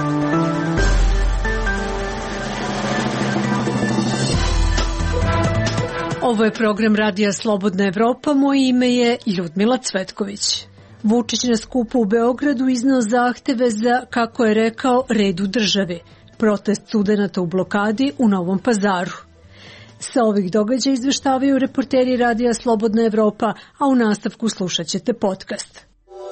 Ovo je program Radija Slobodna Evropa, moje ime je Ljudmila Cvetković. Vučić na skupu u Beogradu izneo zahteve za, kako je rekao, red u državi, protest studenata u blokadi u Novom Pazaru. Sa ovih događaja izveštavaju reporteri Radija Slobodna Evropa, a u nastavku slušat ćete podcast.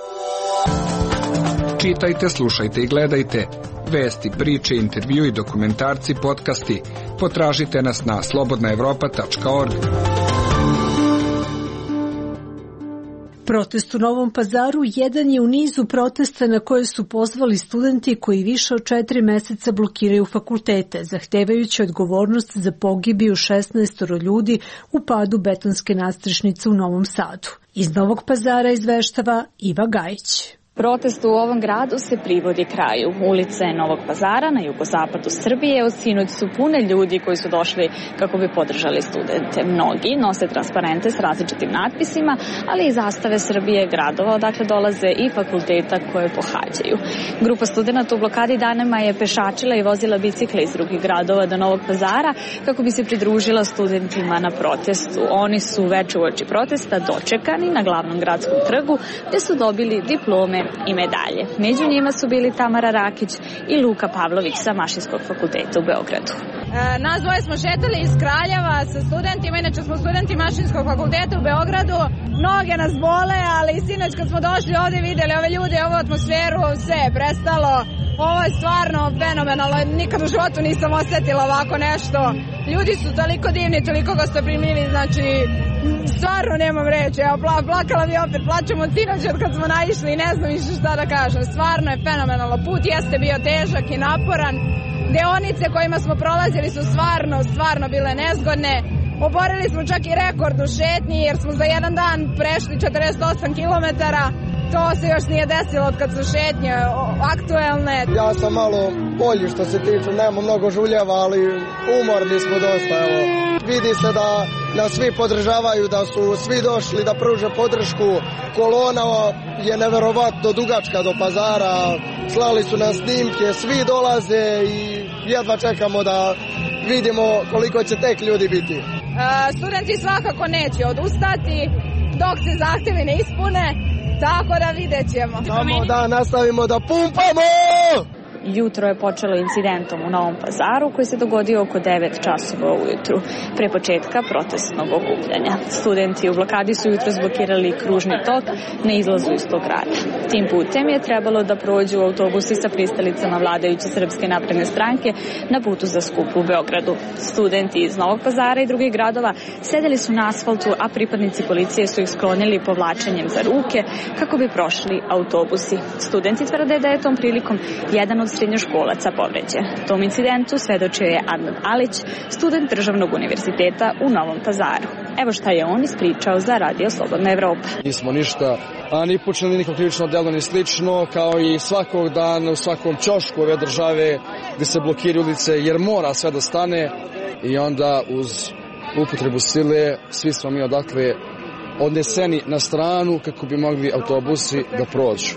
Čitajte, slušajte i gledajte vesti, priče, intervju i dokumentarci, podcasti. Potražite nas na slobodnaevropa.org. Protest u Novom Pazaru jedan je u nizu protesta na koje su pozvali studenti koji više od 4 meseca blokiraju fakultete, zahtevajući odgovornost za pogibiju 16 ljudi u padu betonske nadstrešnice u Novom Sadu. Iz Novog Pazara izveštava Iva Gajić. Protest u ovom gradu se privodi kraju. Ulice Novog Pazara na jugozapadu Srbije od sinoć su pune ljudi koji su došli kako bi podržali studente. Mnogi nose transparente s različitim natpisima, ali i zastave Srbije, gradova odakle dolaze i fakulteta koje pohađaju. Grupa studenta u blokadi danima je pešačila i vozila bicikle iz drugih gradova do Novog Pazara kako bi se pridružila studentima na protestu. Oni su već uoči protesta dočekani na glavnom gradskom trgu gde su dobili diplome i medalje. Među njima su bili Tamara Rakić i Luka Pavlović sa Mašinskog fakulteta u Beogradu. Nas dvoje smo šetali iz Kraljeva sa studentima, inače smo studenti Mašinskog fakulteta u Beogradu. Noge nas bole, ali sinoć kad smo došli ovde videli ove ljude, ovu atmosferu, sve je prestalo. Ovo je stvarno fenomenalno, nikad u životu nisam osetila ovako nešto. Ljudi su toliko divni, toliko gostoprimljivi, znači stvarno nemam reći. Evo, plakala bi opet, plačem od sinoć od kad smo naišli i ne znam više šta da kažem. Stvarno je fenomenalno, put jeste bio težak i naporan. Deonice kojima smo prolazili su stvarno bile nezgodne. Oborili smo čak i rekord u šetnji jer smo za jedan dan prešli 48 kilometara. To se još nije desilo od kad su šetnje aktuelne. Ja sam malo bolji što se tiče, nema mnogo žuljeva, ali umorni smo dosta. Evo. Vidi se da nas svi podržavaju, da su svi došli da pruže podršku. Kolona je neverovatno dugačka do Pazara, slali su nam snimke, svi dolaze i jedva čekamo da vidimo koliko će tek ljudi biti. Studenti svakako neće odustati dok se zahtevi ne ispune. Tako da vidjet ćemo. Samo da nastavimo da pumpamo! Jutro je počelo incidentom u Novom Pazaru koji se dogodio oko 9 časova ujutru, pre početka protestnog okupljanja. Studenti u blokadi su jutro zblokirali kružni tok na izlazu iz tog grada. Tim putem je trebalo da prođu autobusi sa pristalicama vladajuće Srpske napredne stranke na putu za skup u Beogradu. Studenti iz Novog Pazara i drugih gradova sedeli su na asfaltu, a pripadnici policije su ih sklonili povlačenjem za ruke kako bi prošli autobusi. Studenti tvrde da je tom prilikom jedan od srednjoškolaca povređen. Tom incidentu svedočio je Adnan Alić, student Državnog univerziteta u Novom Pazaru. Evo šta je on ispričao za Radio Slobodna Evropa. Nismo ništa, ni počeli nikog krivično delo ni slično, kao i svakog dana u svakom ćošku ove države gde se blokiraju ulice jer mora sve da stane i onda uz upotrebu sile svi smo mi odakle odneseni na stranu kako bi mogli autobusi da prođu.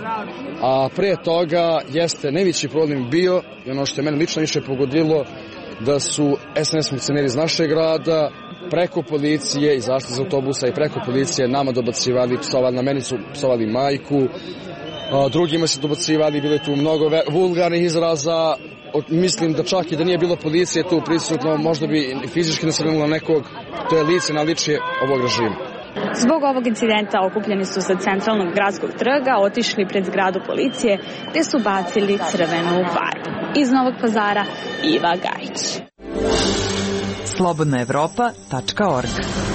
A pre toga jeste najveći problem bio i ono što je mene lično više pogodilo da su SNS funkcioneri iz našeg grada preko policije izašli iz autobusa i preko policije nama dobacivali, psovali, na meni su psovali majku, drugima se dobacivali, bilo je tu mnogo vulgarnih izraza. Mislim da čak i da nije bilo policije tu prisutno, možda bi fizički nasrnulo nekog, to je lice naličje ovog režima. Zbog ovog incidenta okupljeni su sa centralnog gradskog trga, otišli pred zgradu policije gde su bacili crvenu farbu. Iz Novog Pazara Iva Gajić. slobodnaevropa.org.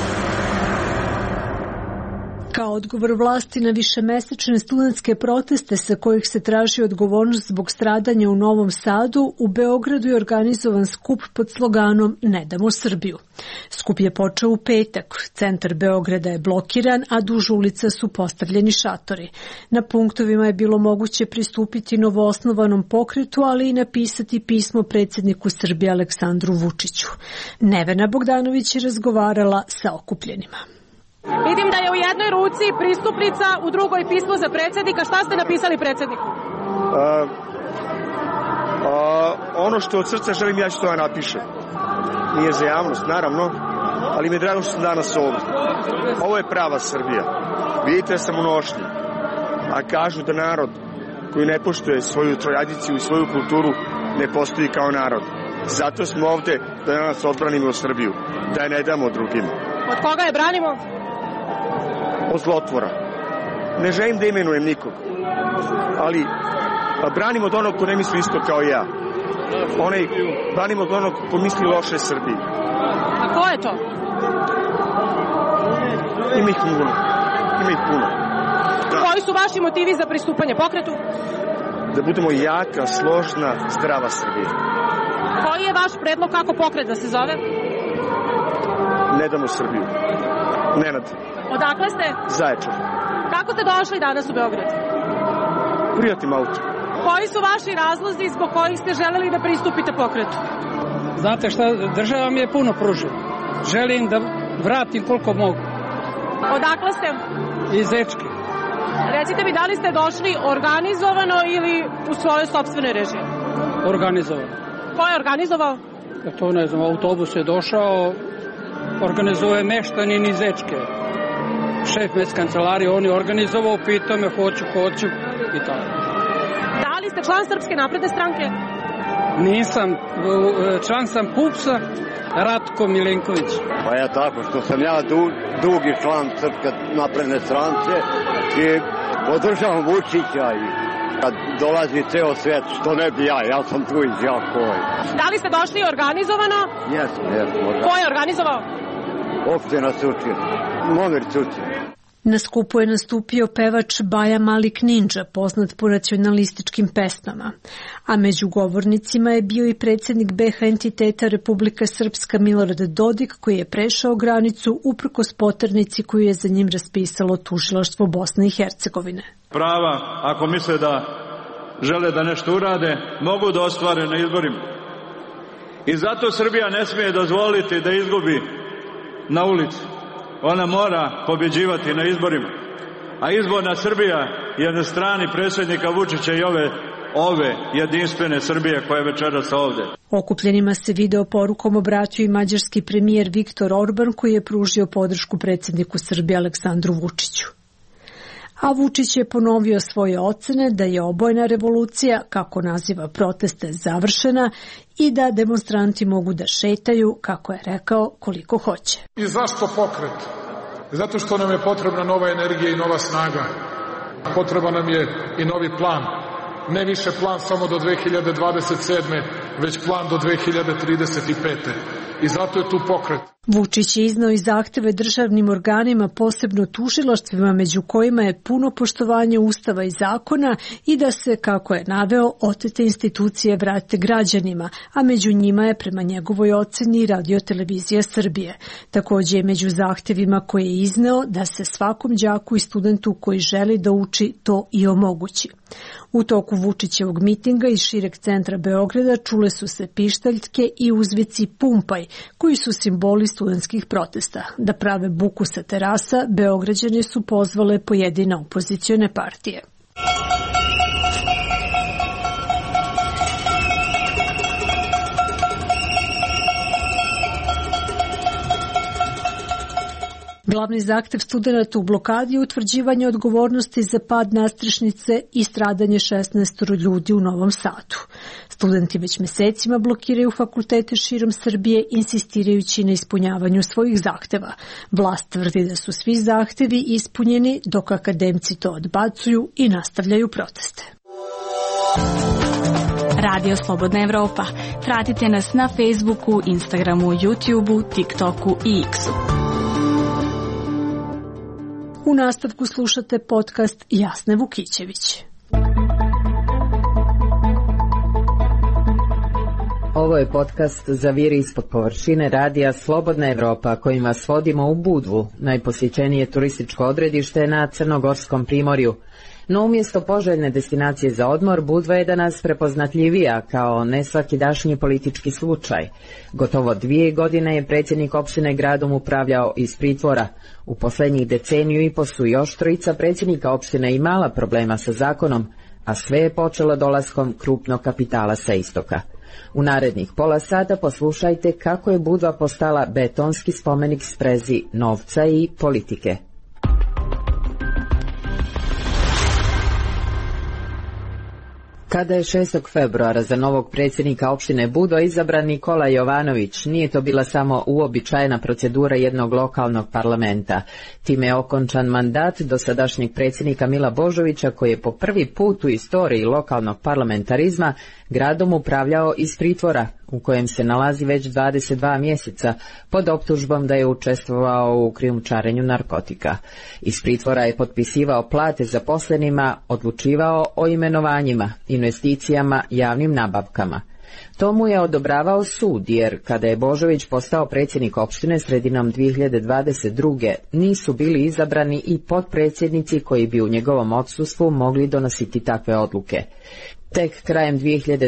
Kao odgovor vlasti na višemesečne studentske proteste sa kojih se traži odgovornost zbog stradanja u Novom Sadu, u Beogradu je organizovan skup pod sloganom Ne damo Srbiju. Skup je počeo u petak. Centar Beograda je blokiran, a duž ulica su postavljeni šatori. Na punktovima je bilo moguće pristupiti novoosnovanom pokretu, ali i napisati pismo predsjedniku Srbije Aleksandru Vučiću. Nevena Bogdanović je razgovarala sa okupljenima. Vidim da je u jednoj ruci pristupnica, u drugoj pismo za predsjednika. Šta ste napisali predsjedniku? Ono što od srca želim, ja ću to napišem. Nije za javnost, naravno, ali mi je drago što sam danas ovdje. Ovo je prava Srbija. Vidite da sam u nošnji. A kažu da narod koji ne poštuje svoju tradiciju i svoju kulturu ne postoji kao narod. Zato smo ovdje da danas odbranimo Srbiju, da je ne damo drugima. Od koga je branimo? Od zlotvora. Ne želim da imenujem nikog, ali branimo od onog ko ne misli isto kao ja. Branimo od onog ko misli loše Srbiji. A ko je to? Ima ih puno. Da. Koji su vaši motivi za pristupanje pokretu? Da budemo jaka, složna, zdrava Srbija. Koji je vaš predlog kako pokret da se zove? Ne damo Srbiju. Nenad. Odakle ste? Zaječar. Kako ste došli danas u Beograd? Prijatim auto. Koji su vaši razlozi zbog kojih ste želeli da pristupite pokretu? Znate šta, država mi je puno pružila. Želim da vratim koliko mogu. Odakle ste? Iz Zečke. Recite mi, da li ste došli organizovano ili u svojoj sopstvenoj režiji? Organizovano. Ko je organizovao? Ja to ne znam, autobus je došao, organizuje meštanin iz Zečke. Šef mes kancelarije, on je organizovao, pitao me, hoću i tako. Da li ste član Srpske napredne stranke? Nisam, član sam PUPS-a, Ratko Milenković. Pa ja tako, što sam ja dugi član Srpske napredne stranke i podržavam Vučića i kad dolazi ceo svijet, što ne bi ja sam tu iz Jakove. Da li ste došli organizovano? Jesam. Ko je organizovao? Opština Surčin, Momir Surčin. Na skupu je nastupio pevač Baja Malik Ninja, poznat po nacionalističkim pesmama. A među govornicima je bio i predsjednik BiH entiteta Republika Srpska Milorad Dodik, koji je prešao granicu uprkos poternici koju je za njim raspisalo tužilaštvo Bosne i Hercegovine. Prava, ako misle da žele da nešto urade, mogu da ostvare na izborima. I zato Srbija ne smije dozvoliti da izgubi na ulici. Ona mora pobjeđivati na izborima. A izborna Srbija je na strani predsjednika Vučića i ove jedinstvene Srbije koja je večeras ovdje. Okupljenima se video porukom obratio i mađarski premijer Viktor Orban, koji je pružio podršku predsjedniku Srbije Aleksandru Vučiću. A Vučić je ponovio svoje ocene da je obojena revolucija, kako naziva proteste, završena i da demonstranti mogu da šetaju, kako je rekao, koliko hoće. I zašto pokret? Zato što nam je potrebna nova energija i nova snaga. Potreban nam je i novi plan. Ne više plan samo do 2027. već plan do 2035. I zato je tu pokret. Vučić je iznao i zahteve državnim organima, posebno tužilaštvima, među kojima je puno poštovanje Ustava i zakona i da se, kako je naveo, otete institucije vrate građanima, a među njima je prema njegovoj oceni Radio-televizija Srbije. Također je među zahtevima koje je izneo da se svakom đaku i studentu koji želi da uči to i omogući. U toku Vučićevog mitinga iz šireg centra Beograda čule su se pištaljke i uzvici pumpaj, koji su simboli studentskih protesta. Da prave buku sa terasa, Beograđani su pozvale pojedine opozicione partije. Glavni zahtev studenata u blokadi je utvrđivanje odgovornosti za pad nadstrešnice i stradanje 16 ljudi u Novom Sadu. Studenti već mesecima blokiraju fakultete širom Srbije, insistirajući na ispunjavanju svojih zahteva. Vlast tvrdi da su svi zahtevi ispunjeni, dok akademci to odbacuju i nastavljaju proteste. Radio Slobodna Evropa. Pratite nas na Facebooku, Instagramu, YouTubeu, TikToku i X-u. U nastavku slušate podcast Jasne Vukićević. Ovo je podcast za viri ispod površine radija Slobodna Evropa, kojim vas vodimo u Budvu, najposjećenije turističko odredište na Crnogorskom primorju. No umjesto poželjne destinacije za odmor, Budva je danas prepoznatljivija kao nesvakidašnji politički slučaj. Gotovo 2 godine je predsjednik opštine gradom upravljao iz pritvora. U posljednjih deceniju i po su još 3 predsjednika opštine imala problema sa zakonom, a sve je počelo dolaskom krupnog kapitala sa istoka. U narednih pola sata poslušajte kako je Budva postala betonski spomenik sprezi novca i politike. Kada je 6. februara za novog predsjednika opštine Budva izabran Nikola Jovanović, nije to bila samo uobičajena procedura jednog lokalnog parlamenta. Time je okončan mandat dosadašnjeg predsjednika Mila Božovića, koji je po prvi put u istoriji lokalnog parlamentarizma gradom upravljao iz pritvora, u kojem se nalazi već 22 mjeseca, pod optužbom da je učestvovao u krijumčarenju narkotika. Iz pritvora je potpisivao plate zaposlenima, odlučivao o imenovanjima, investicijama, javnim nabavkama. To mu je odobravao sud, jer kada je Božović postao predsjednik opštine sredinom 2022. nisu bili izabrani i potpredsjednici koji bi u njegovom odsustvu mogli donositi takve odluke. Tek krajem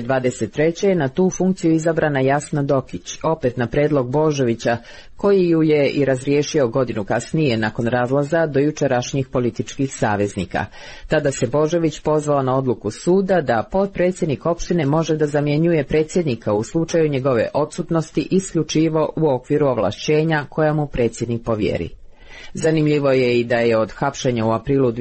2023. je na tu funkciju izabrana Jasna Dokić, opet na predlog Božovića, koji ju je i razriješio godinu kasnije nakon razlaza do jučerašnjih političkih saveznika. Tada se Božović pozvao na odluku suda da potpredsjednik opštine može da zamjenjuje predsjednika u slučaju njegove odsutnosti isključivo u okviru ovlašćenja koja mu predsjednik povjeri. Zanimljivo je i da je od hapšenja u aprilu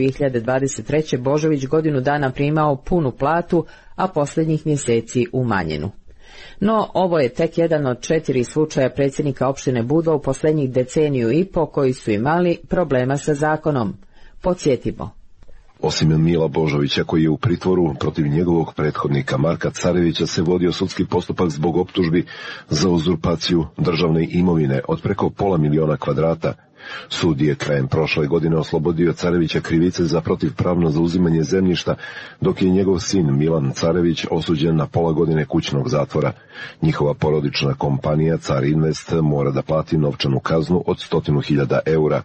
2023. Božović godinu dana primao punu platu, a posljednjih mjeseci umanjenu. No, ovo je tek jedan od 4 slučaja predsjednika opštine Budva u posljednjih deceniju i po koji su imali problema sa zakonom. Podsjetimo. Osim Mila Božovića, koji je u pritvoru, protiv njegovog prethodnika Marka Carevića se vodio sudski postupak zbog optužbi za uzurpaciju državne imovine od preko $500 000. Sud je krajem prošle godine oslobodio Carevića krivice za protivpravno zauzimanje zemljišta, dok je njegov sin Milan Carević osuđen na pola godine kućnog zatvora. Njihova porodična kompanija Car Invest mora da plati novčanu kaznu od 100.000 eura.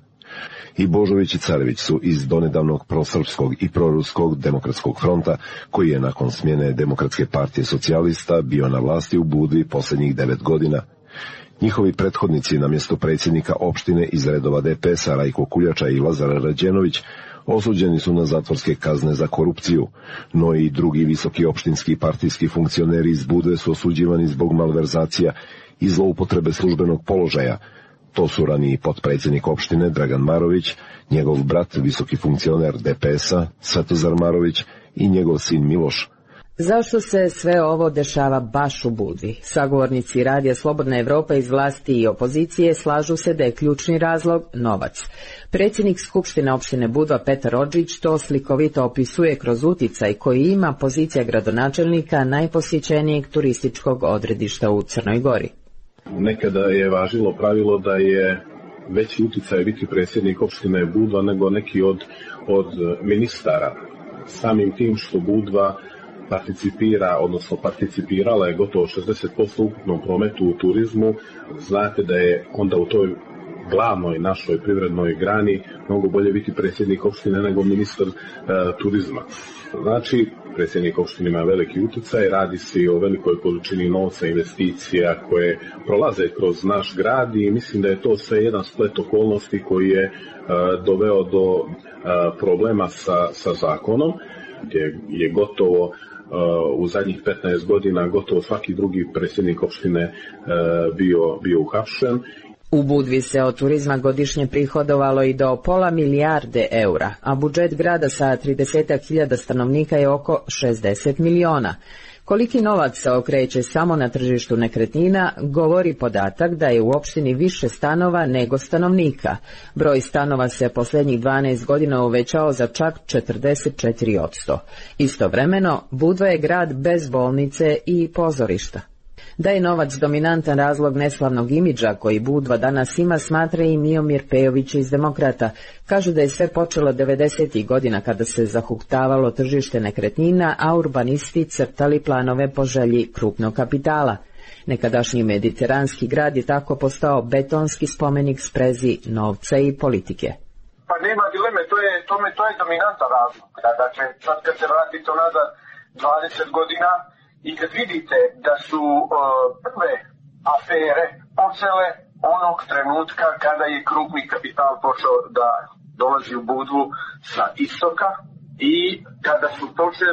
I Božović i Carević su iz donedavnog prosrpskog i proruskog demokratskog fronta, koji je nakon smjene Demokratske partije socijalista bio na vlasti u Budvi posljednjih 9 godina. Njihovi prethodnici na mjesto predsjednika opštine iz redova DPS-a Rajko Kuljača i Lazar Rađenović osuđeni su na zatvorske kazne za korupciju, no i drugi visoki opštinski partijski funkcioneri iz Budve su osuđivani zbog malverzacija i zloupotrebe službenog položaja. To su raniji potpredsjednik opštine Dragan Marović, njegov brat visoki funkcioner DPS-a Svetozar Marović i njegov sin Miloš. Zašto se sve ovo dešava baš u Budvi? Sagovornici Radija Slobodna Evropa iz vlasti i opozicije slažu se da je ključni razlog novac. Predsjednik Skupštine opštine Budva Petar Odžić to slikovito opisuje kroz uticaj koji ima pozicija gradonačelnika najposjećenijeg turističkog odredišta u Crnoj Gori. Nekada je važilo pravilo da je veći uticaj biti predsjednik opštine Budva nego neki od ministara. Samim tim što Budva participirala je gotovo 60% ukupnom prometu u turizmu, znate da je onda u toj glavnoj našoj privrednoj grani mnogo bolje biti predsjednik opštine nego ministar turizma. Znači, predsjednik opštine ima veliki utjecaj, radi se o velikoj količini novca, investicija koje prolaze kroz naš grad i mislim da je to sve jedan splet okolnosti koji je doveo do problema sa zakonom, gdje je gotovo u zadnjih 15 godina gotovo svaki drugi predsjednik opštine bio uhapšen. U Budvi se od turizma godišnje prihodovalo i do $500 milijarde eura, a budžet grada sa 30.000 stanovnika je oko 60 miliona. Koliki novac se okreće samo na tržištu nekretnina, govori podatak da je u opštini više stanova nego stanovnika. Broj stanova se posljednjih 12 godina uvećao za čak 44%. Istovremeno, Budva je grad bez bolnice i pozorišta. Da je novac dominantan razlog neslavnog imidža koji Budva danas ima, smatra i Miomir Pejović iz Demokrata. Kažu da je sve počelo 90. godina kada se zahuktavalo tržište nekretnina, a urbanisti crtali planove po želji krupnog kapitala. Nekadašnji mediteranski grad je tako postao betonski spomenik sprezi novca i politike. Pa nema dileme, to je dominantan razlog. Dakle, sad kad se vratite nazad 20 godina, i kad vidite da su prve afere počele onog trenutka kada je krupni kapital počeo da dolazi u Budvu sa istoka i kada su počeli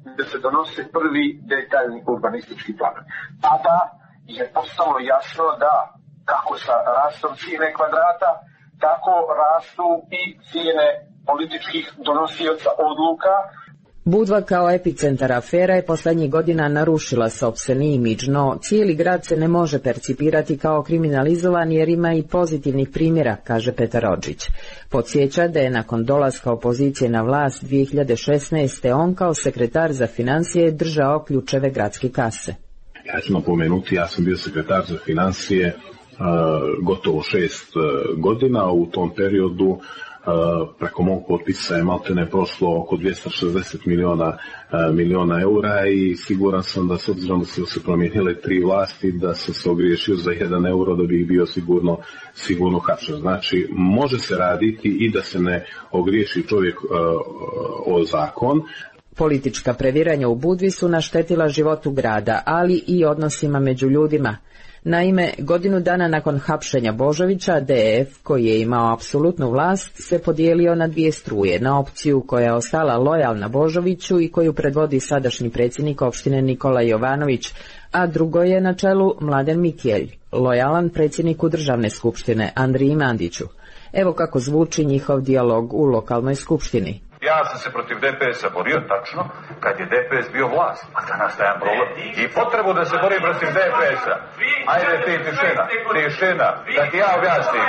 da se donose prvi detaljni urbanistički planovi. Tada je postalo jasno da kako sa rastom cijene kvadrata, tako rastu i cijene političkih donosioca odluka. Budva kao epicentar afera je poslednjih godina narušila sopstveni imidž, no cijeli grad se ne može percipirati kao kriminalizovan jer ima i pozitivnih primjera, kaže Petar Rodžić. Podsjeća da je nakon dolaska opozicije na vlast 2016. on kao sekretar za financije držao ključeve gradske kase. Ja ću napomenuti, ja sam bio sekretar za financije gotovo 6 godina. U tom periodu preko mog potpisa je maltene prošlo oko 260 miliona eura i siguran sam da s obzirom da su se promijenile 3 vlasti, da sam se ogriješio za 1 euro da bih bio sigurno hapšen. Znači, može se raditi i da se ne ogriješi čovjek o zakon. Politička previranja u Budvi su naštetila životu grada, ali i odnosima među ljudima. Naime, godinu dana nakon hapšenja Božovića, DF, koji je imao apsolutnu vlast, se podijelio na 2 struje, na opciju koja je ostala lojalna Božoviću i koju predvodi sadašnji predsjednik opštine Nikola Jovanović, a drugo je na čelu Mladen Mikelj, lojalan predsjedniku državne skupštine Andriji Mandiću. Evo kako zvuči njihov dijalog u lokalnoj skupštini. Ja sam se protiv DPS-a borio tačno kad je DPS bio vlast, a danas dajem problem i potrebu da se bori protiv DPS-a. Ajde ti tišina, da ti ja objasnim,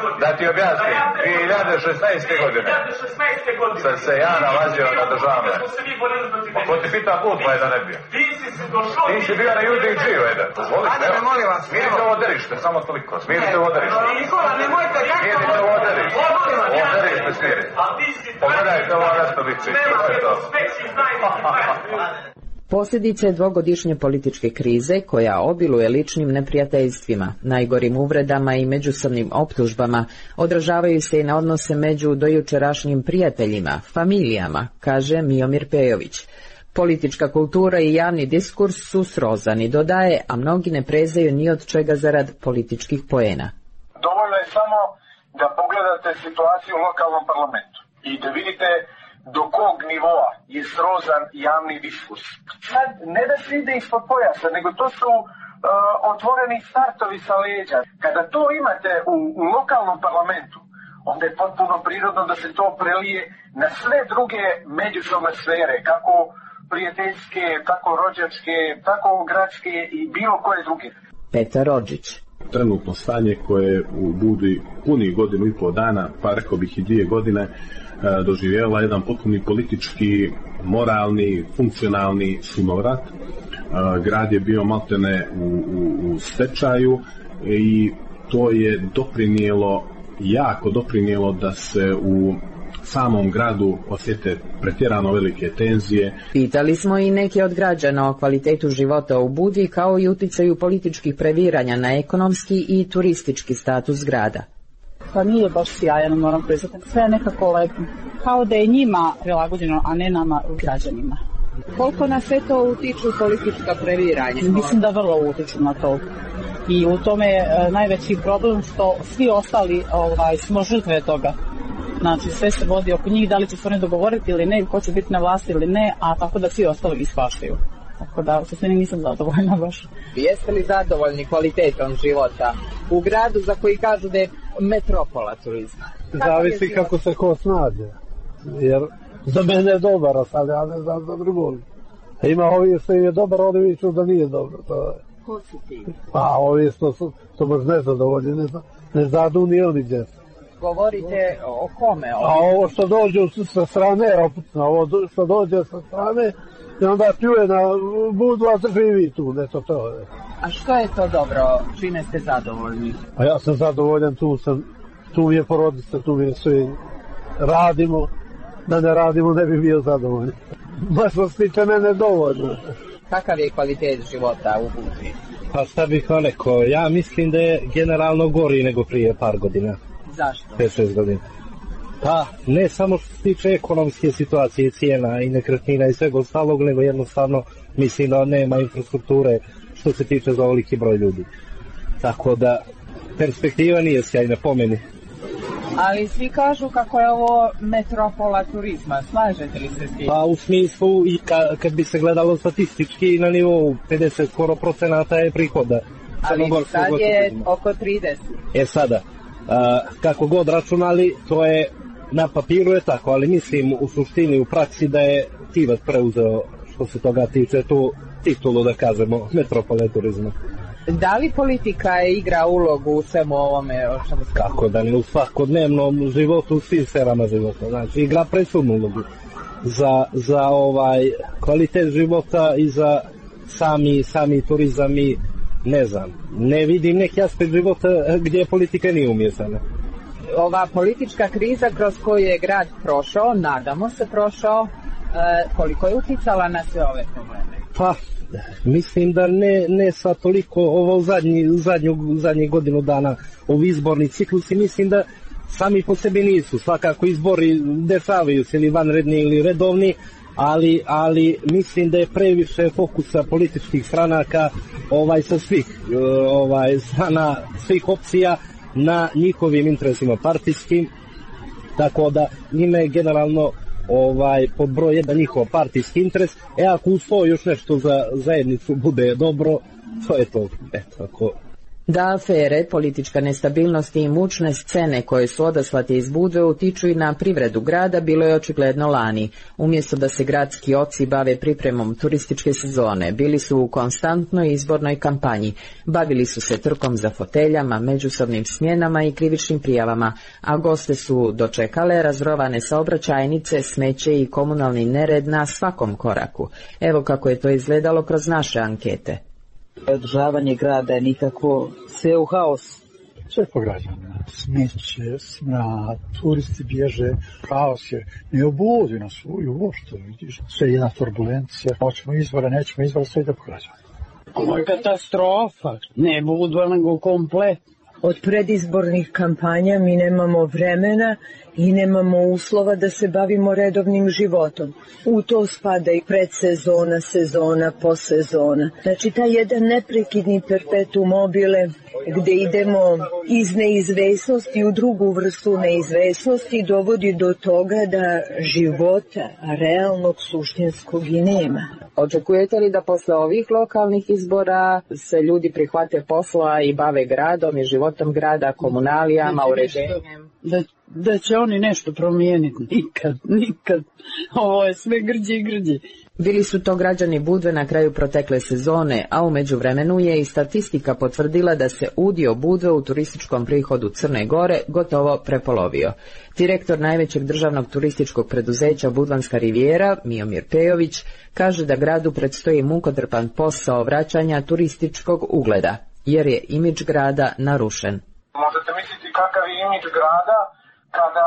2016. godine sam se ja nalazio na državne. Pa ko ti pita put, pa je da ne bio. Ti si bio na UDG, ajde. Ajde, molim vas. Smirite ovo derište, samo toliko. Smirite ovo derište. Nikola, nemojte kako... Smirite ovo derište. Ovo derište smirite. Pogledajte ovo rastovici. Posljedice dvogodišnje političke krize koja obiluje ličnim neprijateljstvima, najgorim uvredama i međusobnim optužbama odražavaju se i na odnose među dojučerašnjim prijateljima, familijama, kaže Miomir Pejović. Politička kultura i javni diskurs su srozani, dodaje, a mnogi ne prezaju ni od čega zarad političkih poena. Dovoljno je samo da pogledate situaciju u lokalnom parlamentu i da vidite do kog nivoa je srozan javni diskurs. Sad, ne da se ide ispod pojasa, nego to su otvoreni startovi sa leđa. Kada to imate u lokalnom parlamentu, onda je potpuno prirodno da se to prelije na sve druge međusobne sfere, kako prijateljske, tako rođačke, tako gradske i bilo koje druge. Petar Rodžić. Trenutno stanje koje u Budvi punih 1,5 dana, pa rekao bih i 2 godine, doživjela jedan potpuni politički, moralni, funkcionalni sunovrat. Grad je bio maltene u stečaju i to je jako doprinijelo da se u samom gradu osjete pretjerano velike tenzije. Pitali smo i neke od građana o kvalitetu života u Budvi kao i uticaju političkih previranja na ekonomski i turistički status grada. Pa nije baš sjajan, moram priznati. Sve je nekako lepo. Kao da je njima prilagođeno, a ne nama građanima. Koliko na sve to utiču politička previranja? Mislim da vrlo utiču na to. I u tome je najveći problem što svi ostali smo žrtve toga. Znači sve se vodi oko njih, da li će se oni dogovoriti ili ne, ko će biti na vlasti ili ne, a tako da svi ostali ispaštaju. Tako da sa svim nisam zadovoljna baš. Jeste li zadovoljni kvalitetom života u gradu za koji kažu da je metropola turizma? Zavisi kako se ko snađe. Jer za mene je dobar, ali ja ne znam za drugog. Ima ovi što je dobar, oni viću da nije dobro. Ko su ti? Pa ovi što baš nezadovoljni, ne zadu ni oni djeca. Govorite o kome? A ovo što dođe sa strane, ovo što dođe sa strane, i onda pljuje na Budvu, a živi tu, neto to. A što je to dobro, čime ste zadovoljni? A ja sam zadovoljan, tu mi je porodica, tu mi je sve. Radimo, da ne radimo ne bi bio zadovoljan. Ma što se tiče mene dovoljno. Kakav je kvalitet života u Budvi? Pa šta bih vam rekao, ja mislim da je generalno gori nego prije par godina. Zašto? 5-6 godina. Pa, ne samo što se tiče ekonomske situacije, cijena i nekretnina i svega ostalog, nego jednostavno mislim da nema infrastrukture što se tiče za ovoliki broj ljudi. Tako da, perspektiva nije sjajna po meni. Ali svi kažu kako je ovo metropola turizma, slažete li se s tim? Pa u smislu i kad bi se gledalo statistički na nivou 50 skoro procenata je prihoda. Ali sad je oko 30. Sada, kako god računali, to je na papiru je tako, ali mislim u suštini, u praksi da je Tivat preuzeo što se toga tiče tu titulu, da kažemo, metropole turizma. Da li politika igra ulogu u svemu ovome? Kako da ne, u svakodnevnom životu, u svim sferama života. Znači, igra presudnu ulogu za kvalitet života i za sami turizam i ne znam, ne vidim neki aspekt života gdje politika nije umješana. Ova politička kriza kroz koju je grad prošao, nadamo se prošao, koliko je uticala na sve ove probleme? Pa, mislim da ne sa toliko ovo zadnjih godinu dana, ovi izborni ciklusi, mislim da sami po sebi nisu, svakako izbori dešavaju se ili vanredni ili redovni, ali mislim da je previše fokusa političkih stranaka sa svih opcija na njihovim interesima partijskim, tako da njima je generalno pod broj jedan njihov partijski interes, ako uz to još nešto za zajednicu bude dobro, to je to, tako. Da afere, politička nestabilnost i mučne scene koje su odaslate iz Budve utiču i na privredu grada bilo je očigledno lani. Umjesto da se gradski oci bave pripremom turističke sezone, bili su u konstantnoj izbornoj kampanji, bavili su se trkom za foteljama, međusobnim smjenama i krivičnim prijavama, a goste su dočekale razrovane saobraćajnice, smeće i komunalni nered na svakom koraku. Evo kako je to izgledalo kroz naše ankete. Održavanje grada je nikako, sve u haos. Sve po građanima. Smeće, smrad, turisti bježe, haos je. Ne obudi nas uopšte, vidiš. Sve je jedna turbulencija. Hoćemo izbora, nećemo izbora, sve ide po građanima. Ovo je katastrofa. Ne Budva, nego komplet. Od predizbornih kampanja mi nemamo vremena i nemamo uslova da se bavimo redovnim životom. U to spada i predsezona, sezona, posezona. Znači, taj jedan neprekidni perpetuum mobile gde idemo iz neizvesnosti u drugu vrstu neizvesnosti dovodi do toga da života realnog, suštinskog i nema. Očekujete li da posle ovih lokalnih izbora se ljudi prihvate posla i bave gradom i životom grada, komunalijama, uređenjem? Da će oni nešto promijeniti. Nikad. Ovo je sve grđi i grđi. Bili su to građani Budve na kraju protekle sezone, a u međuvremenu je i statistika potvrdila da se udio Budve u turističkom prihodu Crne Gore gotovo prepolovio. Direktor najvećeg državnog turističkog preduzeća Budvanska rivijera, Miomir Pejović, kaže da gradu predstoji mukotrpan posao vraćanja turističkog ugleda, jer je imidž grada narušen. Možete misliti kakav je imidž grada kada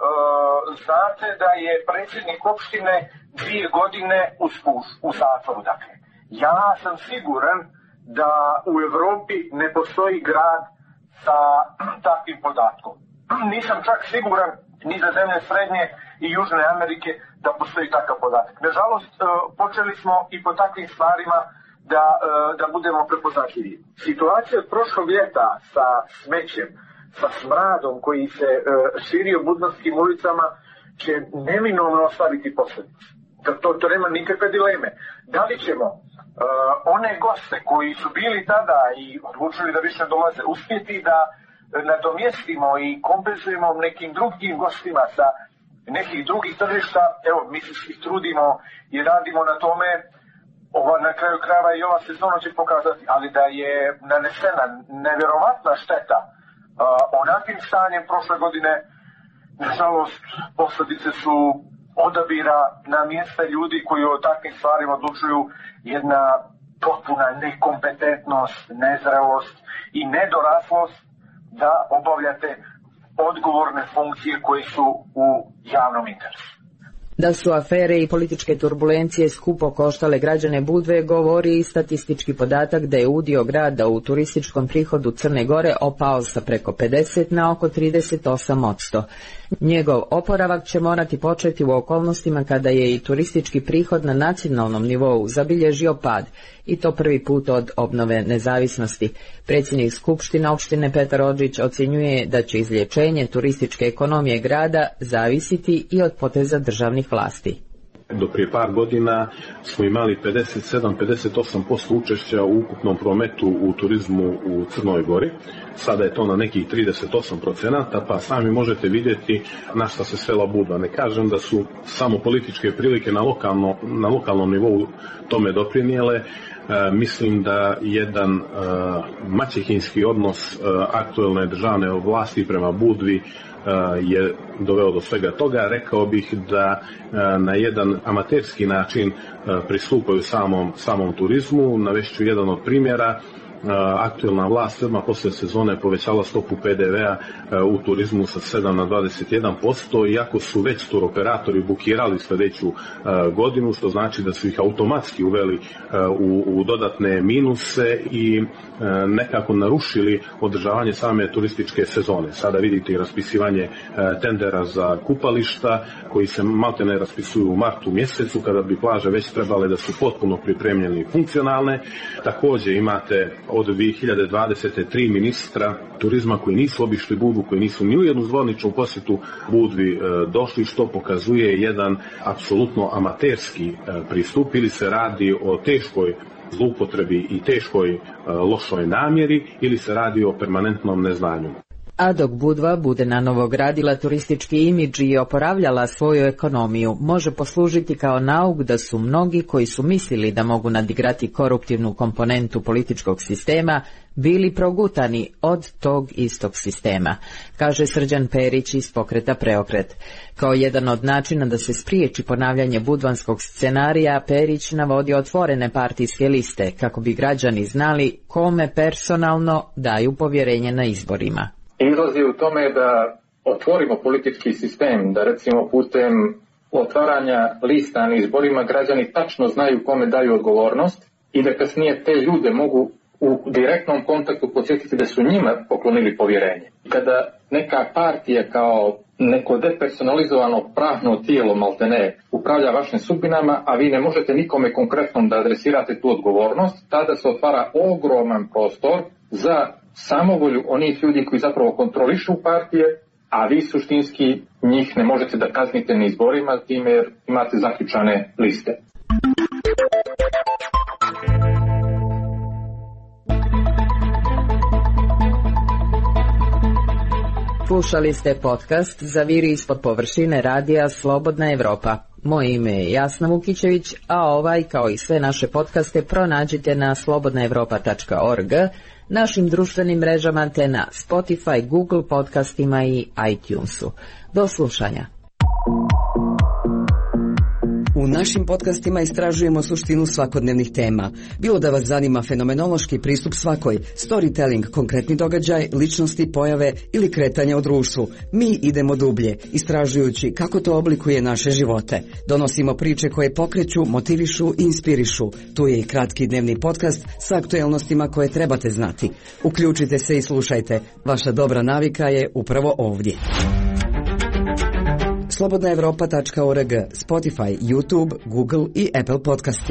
znate da je predsjednik opštine 2 godine u zatvoru. Dakle, ja sam siguran da u Evropi ne postoji grad sa takvim podatkom. Nisam čak siguran ni za zemlje Srednje i Južne Amerike da postoji takav podatak. Nažalost, počeli smo i po takvim stvarima da budemo prepoznatljivi. Situacija od prošlog ljeta sa smećem, sa smradom koji se širio budvanskim ulicama će neminovno ostaviti posljedice. To nema nikakve dileme. Da li ćemo one goste koji su bili tada i odlučili da više dolaze uspjeti da nadomjestimo i kompenzujemo nekim drugim gostima sa nekih drugih tržišta, evo mi se svi trudimo i radimo na tome, na kraju krajeva i ova sezona će pokazati, ali da je nanesena nevjerovatna šteta onakvim stanjem prošle godine, nažalost posljedice su odabira na mjesta ljudi koji o takvim stvarima odlučuju, jedna potpuna nekompetentnost, nezrelost i nedoraslost da obavljate odgovorne funkcije koje su u javnom interesu. Da su afere i političke turbulencije skupo koštale građane Budve, govori i statistički podatak da je udio grada u turističkom prihodu Crne Gore opao sa preko 50 na oko 38%. Njegov oporavak će morati početi u okolnostima kada je i turistički prihod na nacionalnom nivou zabilježio pad, i to prvi put od obnove nezavisnosti. Predsjednik Skupštine opštine Petar Odžić ocjenjuje da će izlječenje turističke ekonomije grada zavisiti i od poteza državnih vlasti. Do prije par godina smo imali 57-58% učešća u ukupnom prometu u turizmu u Crnoj Gori. Sada je to na nekih 38%, pa sami možete vidjeti na šta se svela Budva. Ne kažem da su samo političke prilike na lokalnom nivou tome doprinijele. Mislim da jedan maćehinski odnos aktuelne državne vlasti prema Budvi je doveo do svega toga. Rekao bih da na jedan amaterski način pristupaju samom turizmu. Navešću jedan od primjera. Aktuelna vlast odmah posle sezone povećala stopu PDV-a u turizmu sa 7 na 21%, iako su već turoperatori bukirali sljedeću godinu, što znači da su ih automatski uveli u dodatne minuse i nekako narušili održavanje same turističke sezone. Sada vidite i raspisivanje tendera za kupališta koji se maltene raspisuju u martu mjesecu, kada bi plaže već trebale da su potpuno pripremljene i funkcionalne. Također imate od 2020. 3 ministra turizma koji nisu obišli Budvu, koji nisu ni u jednu zvoničnu posjetu Budvi došli, što pokazuje jedan apsolutno amaterski pristup, ili se radi o teškoj zloupotrebi i teškoj lošoj namjeri, ili se radi o permanentnom neznanju. A dok Budva bude nanovo gradila turistički imidž i oporavljala svoju ekonomiju, može poslužiti kao nauk da su mnogi koji su mislili da mogu nadigrati koruptivnu komponentu političkog sistema bili progutani od tog istog sistema, kaže Srđan Perić iz pokreta Preokret. Kao jedan od načina da se spriječi ponavljanje budvanskog scenarija, Perić navodi otvorene partijske liste kako bi građani znali kome personalno daju povjerenje na izborima. Izlazi u tome da otvorimo politički sistem, da recimo putem otvaranja lista na izborima građani tačno znaju kome daju odgovornost i da kasnije te ljude mogu u direktnom kontaktu podsjetiti da su njima poklonili povjerenje. Kada neka partija kao neko depersonalizovano pravno tijelo maltene upravlja vašim sudbinama, a vi ne možete nikome konkretno da adresirate tu odgovornost, tada se otvara ogroman prostor za samovolju onih ljudi koji zapravo kontrolišu partije, a vi suštinski njih ne možete da kaznite na izborima time jer imate zaključane liste. Slušali ste podcast Zaviri ispod površine radija Slobodna Evropa. Moje ime je Jasna Vukićević, a ovaj kao i sve naše podcaste pronađite na slobodnaevropa.org, našim društvenim mrežama te na Spotify, Google podcastima i iTunesu. Do slušanja. U našim podcastima istražujemo suštinu svakodnevnih tema. Bilo da vas zanima fenomenološki pristup svakoj, storytelling, konkretni događaj, ličnosti, pojave ili kretanja u društvu, mi idemo dublje, istražujući kako to oblikuje naše živote. Donosimo priče koje pokreću, motivišu i inspirišu. Tu je i kratki dnevni podcast sa aktuelnostima koje trebate znati. Uključite se i slušajte. Vaša dobra navika je upravo ovdje. slobodnaevropa.org, Spotify, YouTube, Google i Apple podcasti.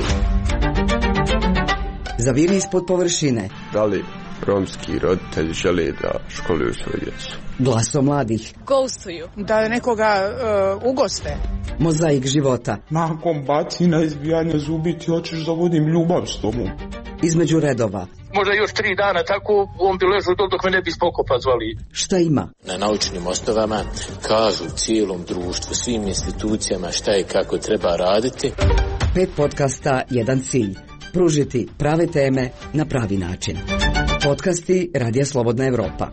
Zaviri ispod površine. Da li romski roditelji žele da školuju svoju djecu? Glaso mladih. Ghostuju. Da nekoga ugoste. Mozaik života. Nakon bacina izbijanja zubi ti hoćeš da vodim ljubav s tobom. Između redova. Možda još 3 dana tako on bi ležao dok me ne bi spokopa zvali. Šta ima? Na naučnim osnovama kažu cijelom društvu, svim institucijama šta i kako treba raditi. 5 podcasta, jedan cilj. Pružiti prave teme na pravi način. Podcasti Radija Slobodna Evropa.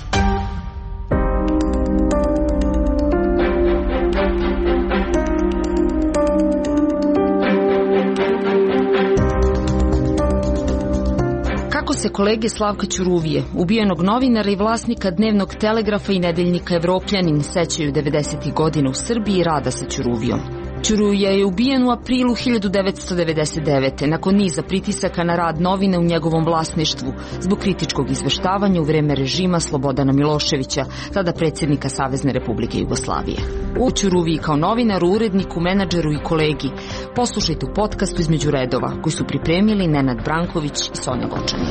Se kolege Slavka Ćuruvije, ubijenog novinara i vlasnika Dnevnog telegrafa i nedeljnika Evropljanin, sećaju 90. godina u Srbiji rada sa Ćuruvijom. Ćuruvija je ubijen u aprilu 1999. nakon niza pritisaka na rad novina u njegovom vlasništvu zbog kritičkog izveštavanja u vreme režima Slobodana Miloševića, tada predsjednika Savezne Republike Jugoslavije. U Ćuruviji kao novinaru, uredniku, menadžeru i kolegi poslušajte u podcastu Između redova koji su pripremili Nenad Branković i Sonja Vočani.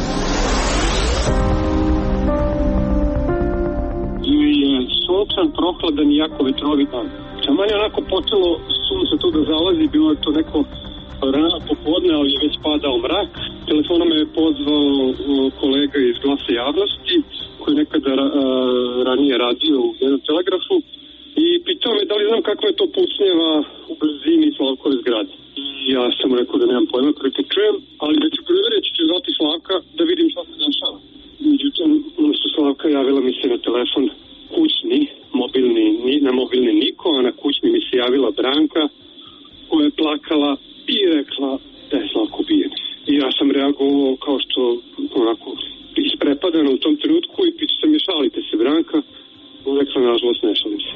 Je sunčan, prohladan i jako vetrovit dan. Taman je onako počelo sunce tu da zalazi, bilo je to neko rano popodne, ali već padao mrak. Telefonom me je pozvao kolega iz Glasa javnosti, koji je nekada ranije radio u jednom telegrafu, i pitao me da li znam kakva je to pucnjeva u blizini Slavkove zgrade. I ja sam rekao da nemam pojma, čujem, ali da ću provjeriti, ću zvati Slavka da vidim šta se dešava. Međutim, umjesto Slavka javila mi se na telefon kućni, na mobilni niko, a na kućni mi se javila Branka koja je plakala i rekla da je Slavko ubijen. I ja sam reagovao kao što onako isprepadano u tom trenutku i pitao sam je šalite se Branka, rekla nažalost ne šalim se.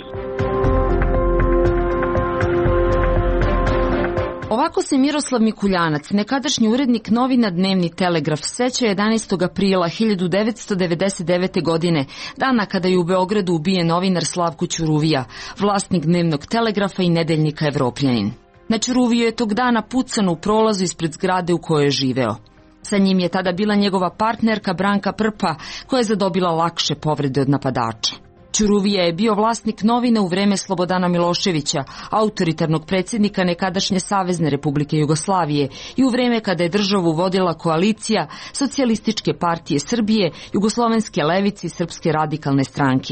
Ovako se Miroslav Mikuljanac, nekadašnji urednik novina Dnevni telegraf, seća 11. aprila 1999. godine, dana kada je u Beogradu ubijen novinar Slavko Ćuruvija, vlasnik Dnevnog telegrafa i nedeljnika Evropljanin. Na Ćuruviju je tog dana pucano u prolazu ispred zgrade u kojoj je živeo. Sa njim je tada bila njegova partnerka Branka Prpa, koja je zadobila lakše povrede od napadača. Ćuruvija je bio vlasnik novina u vreme Slobodana Miloševića, autoritarnog predsjednika nekadašnje Savezne Republike Jugoslavije, i u vreme kada je državu vodila koalicija Socijalističke partije Srbije, Jugoslovenske levice i Srpske radikalne stranke.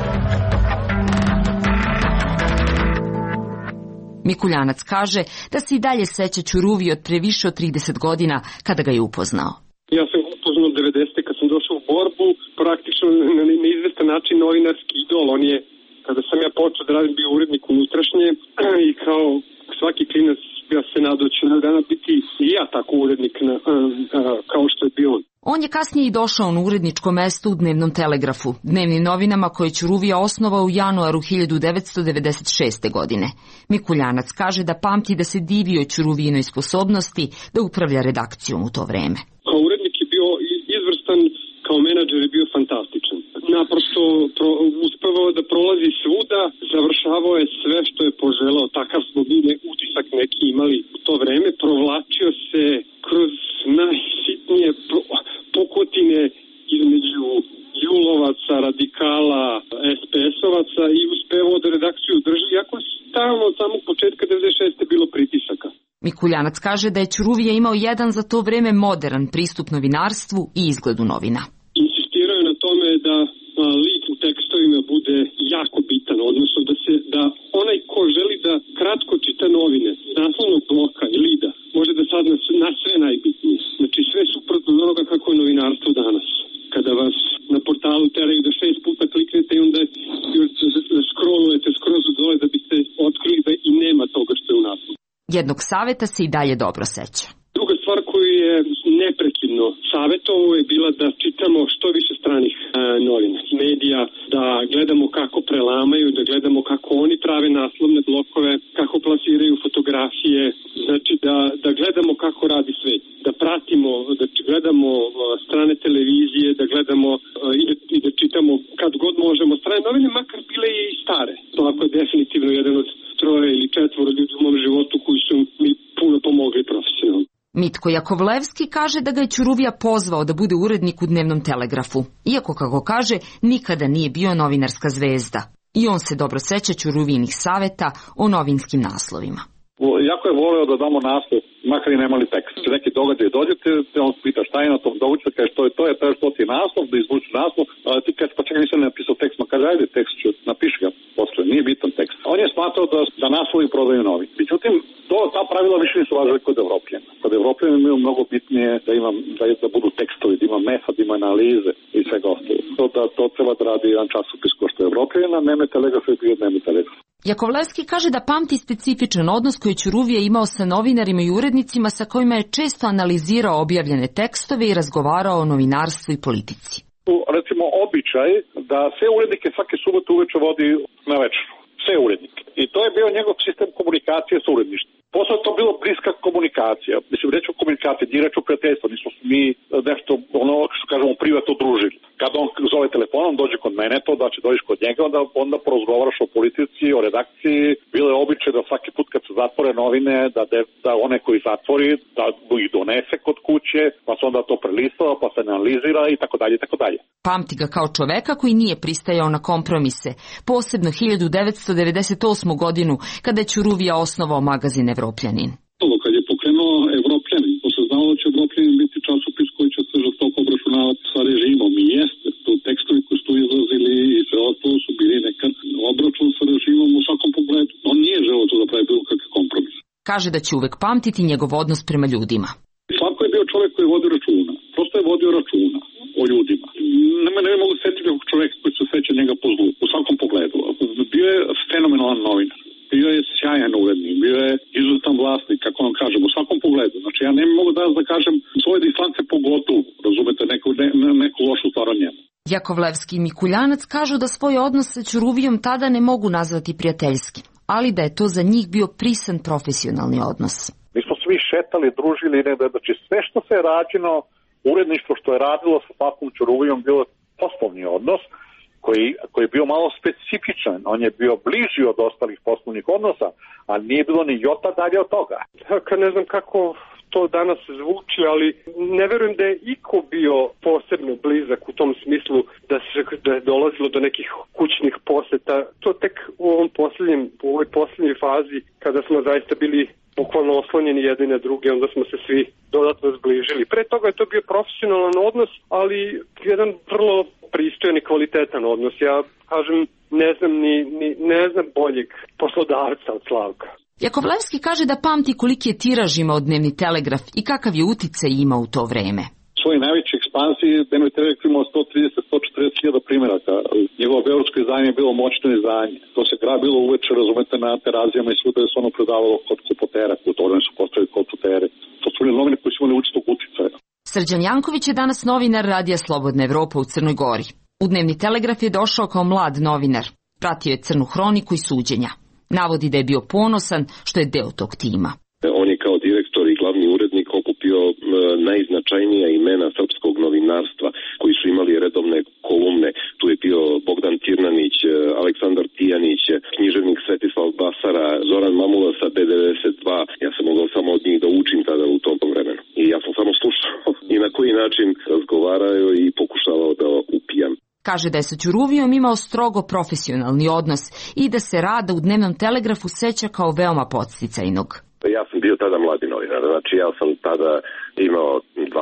Mikuljanac kaže da se i dalje seća Ćuruvije od pre više od 30 godina kada ga je upoznao. Ja sam upoznao 90. kad sam došao u borbu, praktično na neizvestan način novinarski idol. On je, kada sam ja počeo da radim, bio urednik unutrašnje i kao svaki klinac ja se nadao ću na dana biti i ja tako urednik kao što je bio on. On je kasnije i došao na uredničko mesto u Dnevnom telegrafu, dnevnim novinama koje je Ćuruvija osnovao u januaru 1996. godine. Mikuljanac kaže da pamti da se divio Ćuruvijinoj sposobnosti da upravlja redakcijom u to vreme. Kao urednik je bio izvrstan, kao menadžer je bio fantastičan. Naprosto uspevao da prolazi svuda, završavao je sve što je poželao, takav smo bili utisak neki imali u to vreme, provlačio se kroz najsitnije pukotine između julovaca, radikala, SPS-ovaca i uspevao da redakciju drži, iako stalno od samog početka 96. bilo pritisaka. Mikuljanac kaže da je Ćuruvija imao jedan za to vreme modern pristup novinarstvu i izgledu novina. Insistirao je na tome da lik u tekstovima bude jako bitan, odnosno da onaj ko želi da kratko čita novine s naslovnog bloka i lida može da sad na sve najbitnije. Znači sve suprotno od onoga kako je novinarstvo danas. Kada vas na portalu teraju da 6 puta kliknete i onda još da scrollujete skroz dole da biste otkrili da i nema toga što je u naslovu. Jednog saveta se i dalje dobro seća. Druga stvar koju je neprekidno savjetovao je bila da čitamo što više stranih novina, medija, da gledamo kako prelamaju, da gledamo kako oni prave naslovne blokove, kako plasiraju fotografije, znači da gledamo kako radi svet, da pratimo, da gledamo strane televizije, da gledamo i da čitamo kad god možemo strane novine, makar bile i stare. To je definitivno jedan od 3 ili 4 ljudi u mom životu koji su mi puno pomogli profesionalno. Mitko Jakovlevski kaže da ga je Ćuruvija pozvao da bude urednik u Dnevnom telegrafu, iako, kako kaže, nikada nije bio novinarska zvezda. I on se dobro seća Ćuruvijinih saveta o novinskim naslovima. Jako je voleo da damo naslov, makar i nemali tekst. Neki događaj dođete, on pita šta je na tom događaju, kaže što je to, što ti je naslov, da izvuči naslov, ti kaže pa čekaj nisam napisao tekst, ma kaže ajde tekst ću, napiši ga posle, nije bitan tekst. On je smatrao da naslovi prodaju novi. Međutim, ta pravila više nisu važili kod Evropljena. Kod Evropljena imaju mnogo bitnije da budu tekstovi, da ima metod, da ima analize i svega ostalo. To treba da radi jedan časopis ko što je Evropljena, Dnevni telegraf je bio Dnevni telegraf. Jakovlevski kaže da pamti specifičan odnos koji Ćuruvija imao sa novinarima i urednicima sa kojima je često analizirao objavljene tekstove i razgovarao o novinarstvu i politici. Recimo običaj da sve urednike svake subote uveče vodi na večeru. sve urednike. I to je bio njegov sistem komunikacije sa uredništvom. Posle to bilo bliska komunikacija. Mislim, reći o komunikaciji, nije reći o prijateljstvu. Nismo mi nešto, ono što kažemo, privatno družili. Kad on zove telefonom, dođe kod mene, to da će dođeš kod njega, onda porozgovaraš o politici, o redakciji. Bilo je običaj da svaki put kad se zatvore novine, da one koji zatvori, da ih donese kod kuće, pa se onda to prelistava, pa se analizira i tako dalje, i tako dalje. Pamti ga kao čoveka koji nije pristajao na kompromise, posebno 1998. godinu, kada je Ćuruvija osnovao magazin Evropljanin. Kad je pokrenuo Evropljanin, to se znalo da će Evropljanin biti časopis koji će se žestoko obračunavati sa režimom i jeste. To tekstovi koji su tu izlazili i sve ostalo su bili nekad obračun sa režimom u svakom pogledu. On nije želeo to da pravi bilo kakve kompromis. Kaže da će uvek pamtiti njegov odnos prema ljudima. Svako je bio čovjek koji je vodio računa. Prosto je vodio računa o ljudima. Ne mogu setiti nekog čovjeka koji se seća njega po zlu, u svakom pogledu. Bio je fenomenalan novinar. Bio je sjajan urednik, bio je izuzetan vlasnik, kako vam kažem, u svakom pogledu. Znači, ja ne mogu danas da kažem svoje distance pogotovo, razumete, neku lošu stvar o njemu. Jakovlevski i Mikuljanac kažu da svoj odnos sa Ćuruvijom tada ne mogu nazvati prijateljski, ali da je to za njih bio prisan profesionalni odnos. Mi smo svi šetali, družili, znači sve što se je rađeno, uredništvo što je radilo sa svakom Ćuruvijom bilo poslovni odnos, koji je bio malo specifičan. On je bio bliži od ostalih poslovnih odnosa, a nije bilo ni jota dalje od toga. Ne znam kako to danas zvuči, ali ne verujem da je iko bio posebno blizak u tom smislu da je dolazilo do nekih kućnih poseta. To tek u ovoj posljednjoj fazi, kada smo zaista bili bukvalno oslonjeni jedni na druge, onda smo se svi dodatno zbližili. Pre toga je to bio profesionalan odnos, ali jedan vrlo pristojan i kvalitetan odnos. Ja kažem, ne znam boljeg poslodavca od Slavka. Jakovlevski kaže da pamti koliki je tiraž imao Dnevni telegraf i kakav je uticaj imao u to vreme. U svojoj najvećoj ekspanziji Dnevni telegraf imao 130-140 primjeraka. Njegovo beogradsko izdanje je bilo moćno izdanje. To se grabilo uveče, razumete, na terazijama i svuda je se ono prodavalo kod kupotera. U to vreme su postavili kod kupotere. To su bili novine koji su imali učitog uticaja. Srđan Janković je danas novinar Radija Slobodna Evropa u Crnoj Gori. U Dnevni telegraf je došao kao mlad novinar. Pratio je crnu hroniku i suđenja. Navodi da je bio ponosan što je deo tog tima. On je kao direktor i glavni urednik okupio najznačajnija imena srpskog novinarstva koji su imali redovne kolumne. Tu je bio Bogdan Tirnanić, Aleksandar Tijanić, književnik Svetislav Basara, Zoran Mamula sa B92. Ja sam mogao samo od njih da učim tada u tom vremenu. I ja sam samo slušao i na koji način razgovarao i pokušavao da upijam. Kaže da je sa Ćuruvijom imao strogo profesionalni odnos i da se rada u Dnevnom telegrafu seća kao veoma podsticajnog. Ja sam bio tada mladi novinar, znači ja sam tada imao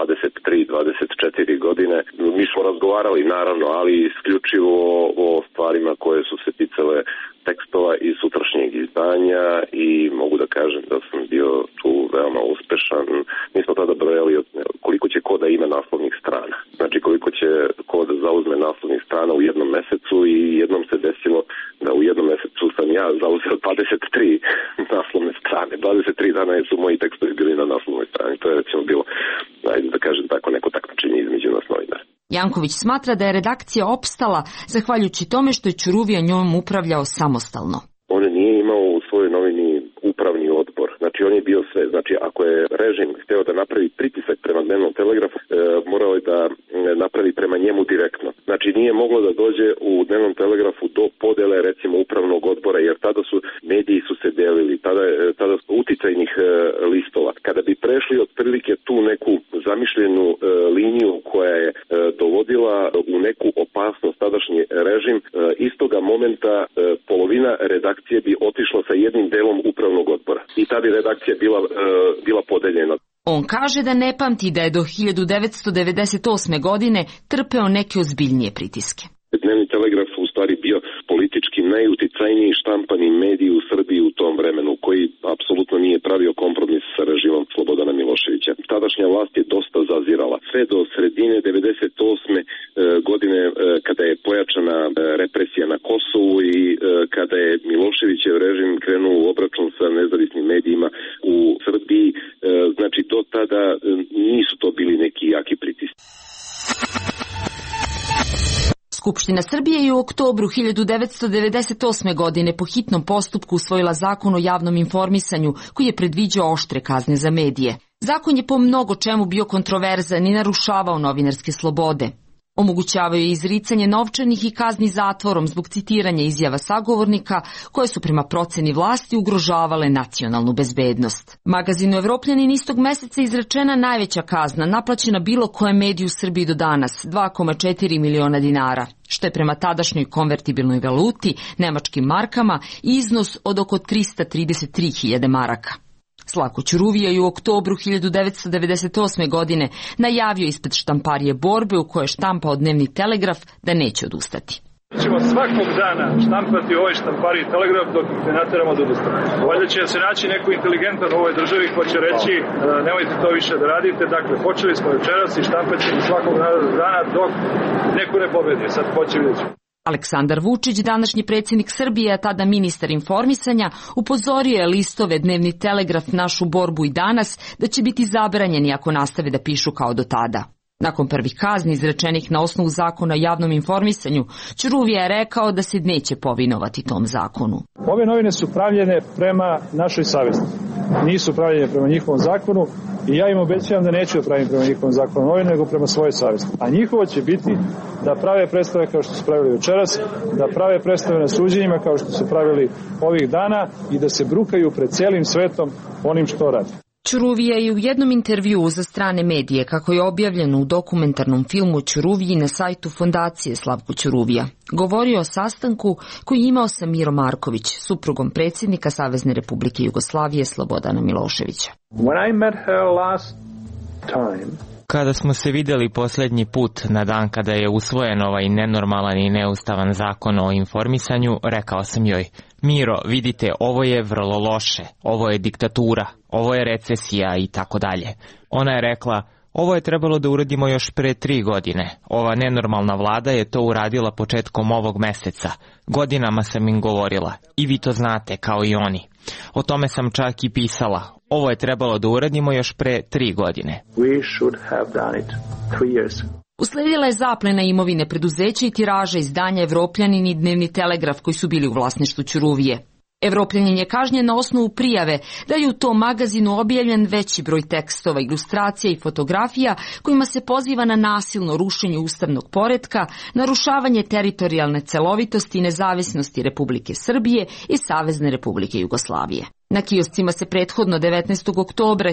23-24 godine. Mi smo razgovarali naravno, ali isključivo o stvarima koje su se ticale tekstova i sutrašnjeg izdanja i mogu da kažem da sam bio tu veoma uspešan. Mi smo tada brojali koliko će koda ima naslovnih strana. Znači koliko će koda zauzme naslovnih strana u jednom mesecu i jednom se desilo da u jednom mesecu sam ja zauzeo 23 naslovne strane. 23 dana su moji tekstovi bili na naslovnoj strani. To je recimo bilo, ajde da kažem tako, neko takmičenje između nas novinara. Janković smatra da je redakcija opstala zahvaljujući tome što je Ćuruvija njom upravljao samostalno. On nije imao u svojoj novini upravni odbor. Znači on je bio sve. Znači ako je režim hteo da napravi pritisak prema Dnevnom telegrafu, morao je da napravi prema njemu direktno. Znači nije moglo da dođe u Dnevnom telegrafu do podele recimo upravnog odbora, jer tada su mediji su se delili, tada su uticajnih listova. Kada bi prešli otprilike tu neku zamišljenu liniju koja je dovodila u neku opasnost tadašnji režim, istoga momenta polovina redakcije bi otišla sa jednim delom upravnog odbora. I ta bi redakcija bila podeljena. On kaže da ne pamti da je do 1998. godine trpeo neke ozbiljnije pritiske. Dnevni telegraf u stvari bio politički najuticajniji štampani medij u Srbiji u tom vremenu, koji apsolutno nije pravio kompromis sa režimom Slobodana Miloševića. Tadašnja vlast je dosta zazirala. Sve do sredine 98. godine kada je pojačana represija na Kosovu i kada je Miloševićev režim krenuo u obračun sa nezavisnim medijima u Srbiji, znači do tada nisu to bili neki jaki pritisci. Skupština Srbije je u oktobru 1998. godine po hitnom postupku usvojila zakon o javnom informisanju koji je predviđao oštre kazne za medije. Zakon je po mnogo čemu bio kontroverzan i narušavao novinarske slobode. Omogućavaju izricanje novčanih i kazni zatvorom zbog citiranja izjava sagovornika koje su prema proceni vlasti ugrožavale nacionalnu bezbednost. Magazinu Evropljanin istog meseca izrečena najveća kazna naplaćena bilo koje mediju u Srbiji do danas, 2,4 miliona dinara, što je prema tadašnjoj konvertibilnoj valuti, nemačkim markama, iznos od oko 333.000 maraka. Slavko Ćuruvija je u oktobru 1998. godine najavio ispred štamparije Borbe u kojoj je štampao Dnevni Telegraf da neće odustati. Ćemo svakog dana štampati ovaj štampariji Telegraf dok ne nateramo da odustane. Valjda će se naći neko inteligentan u ovoj državi ko će reći nemojte to više da radite. Dakle, počeli smo večeras i štampat ćemo svakog dana dok neko ne pobedi. Sad hoće vidjeti. Aleksandar Vučić, današnji predsjednik Srbije, a tada ministar informisanja, upozorio je listove Dnevni Telegraf, Našu Borbu i Danas da će biti zabranjeni ako nastave da pišu kao do tada. Nakon prvih kazni izrečenih na osnovu zakona o javnom informisanju, Ćuruvija je rekao da se neće povinovati tom zakonu. Ove novine su pravljene prema našoj savjesti. Nisu pravljene prema njihovom zakonu i ja im obećavam da neću da pravim prema njihovom zakonu novine, nego prema svojoj savjesti. A njihovo će biti da prave predstave kao što su pravili večeras, da prave predstave na suđenjima kao što su pravili ovih dana i da se brukaju pred cijelim svetom onim što radi. Ćuruvija je u jednom intervjuu za strane medije, kako je objavljeno u dokumentarnom filmu Ćuruviji na sajtu Fondacije Slavko Ćuruvija, govorio o sastanku koji je imao sa Miro Marković, suprugom predsjednika Savezne Republike Jugoslavije Slobodana Miloševića. Kada smo se vidjeli posljednji put na dan kada je usvojen ovaj nenormalan i neustavan zakon o informisanju, rekao sam joj: Miro, vidite, ovo je vrlo loše, ovo je diktatura, ovo je recesija i tako dalje. Ona je rekla: ovo je trebalo da uradimo još pre 3 godine. Ova nenormalna vlada je to uradila početkom ovog meseca. Godinama sam im govorila, i vi to znate kao i oni. O tome sam čak i pisala. Ovo je trebalo da uradimo još pre 3 godine. Usledila je zaplena imovine preduzeća i tiraža izdanja Evropljanin i Dnevni Telegraf koji su bili u vlasništvu Ćuruvije. Evropljanin je kažnjen na osnovu prijave da je u tom magazinu objavljen veći broj tekstova, ilustracija i fotografija kojima se poziva na nasilno rušenje ustavnog poretka, narušavanje teritorijalne celovitosti i nezavisnosti Republike Srbije i Savezne Republike Jugoslavije. Na kioscima se prethodno 19. oktobra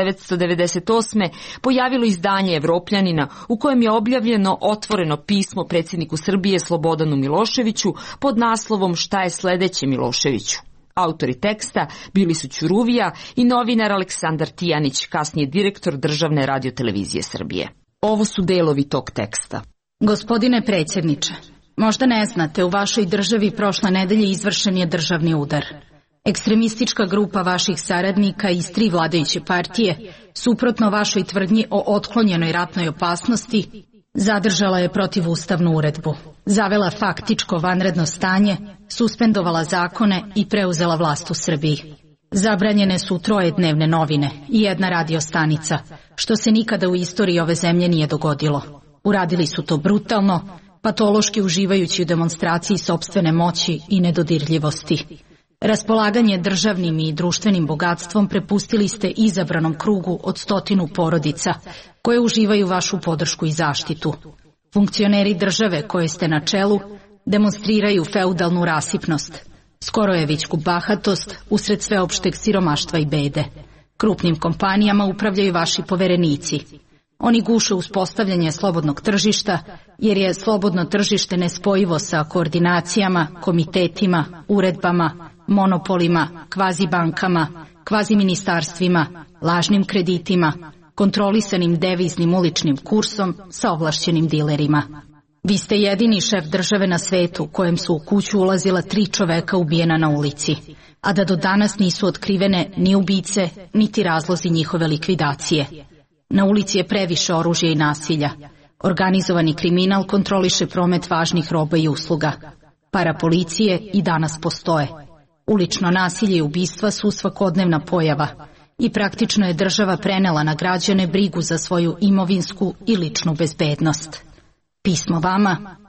1998. pojavilo izdanje Evropljanina u kojem je objavljeno otvoreno pismo predsjedniku Srbije Slobodanu Miloševiću pod naslovom Šta je sledeće Miloševiću. Autori teksta bili su Ćuruvija i novinar Aleksandar Tijanić, kasnije direktor Državne radiotelevizije Srbije. Ovo su delovi tog teksta. Gospodine predsjedniče, možda ne znate, u vašoj državi prošle nedelje izvršen je državni udar. Ekstremistička grupa vaših saradnika iz 3 vladajuće partije, suprotno vašoj tvrdnji o otklonjenoj ratnoj opasnosti, zadržala je protivustavnu uredbu, zavela faktičko vanredno stanje, suspendovala zakone i preuzela vlast u Srbiji. Zabranjene su 3 dnevne novine i 1 radio stanica, što se nikada u istoriji ove zemlje nije dogodilo. Uradili su to brutalno, patološki uživajući u demonstraciji sopstvene moći i nedodirljivosti. Raspolaganje državnim i društvenim bogatstvom prepustili ste izabranom krugu od 100 porodica, koje uživaju vašu podršku i zaštitu. Funkcioneri države koje ste na čelu demonstriraju feudalnu rasipnost, skorojevićku bahatost usred sveopšteg siromaštva i bede. Krupnim kompanijama upravljaju vaši poverenici. Oni guše uspostavljanje slobodnog tržišta, jer je slobodno tržište nespojivo sa koordinacijama, komitetima, uredbama, monopolima, kvazibankama, kvaziministarstvima, lažnim kreditima, kontrolisanim deviznim uličnim kursom sa ovlašćenim dilerima. Vi ste jedini šef države na svetu kojem su u kuću ulazila 3 čoveka ubijena na ulici, a da do danas nisu otkrivene ni ubice, niti razlozi njihove likvidacije. Na ulici je previše oružja i nasilja. Organizovani kriminal kontroliše promet važnih roba i usluga. Parapolicije i danas postoje. Ulično nasilje i ubistva su svakodnevna pojava i praktično je država prenela na građane brigu za svoju imovinsku i ličnu bezbednost. Pismo vama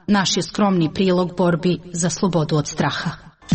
naš je skromni prilog borbi za slobodu od straha.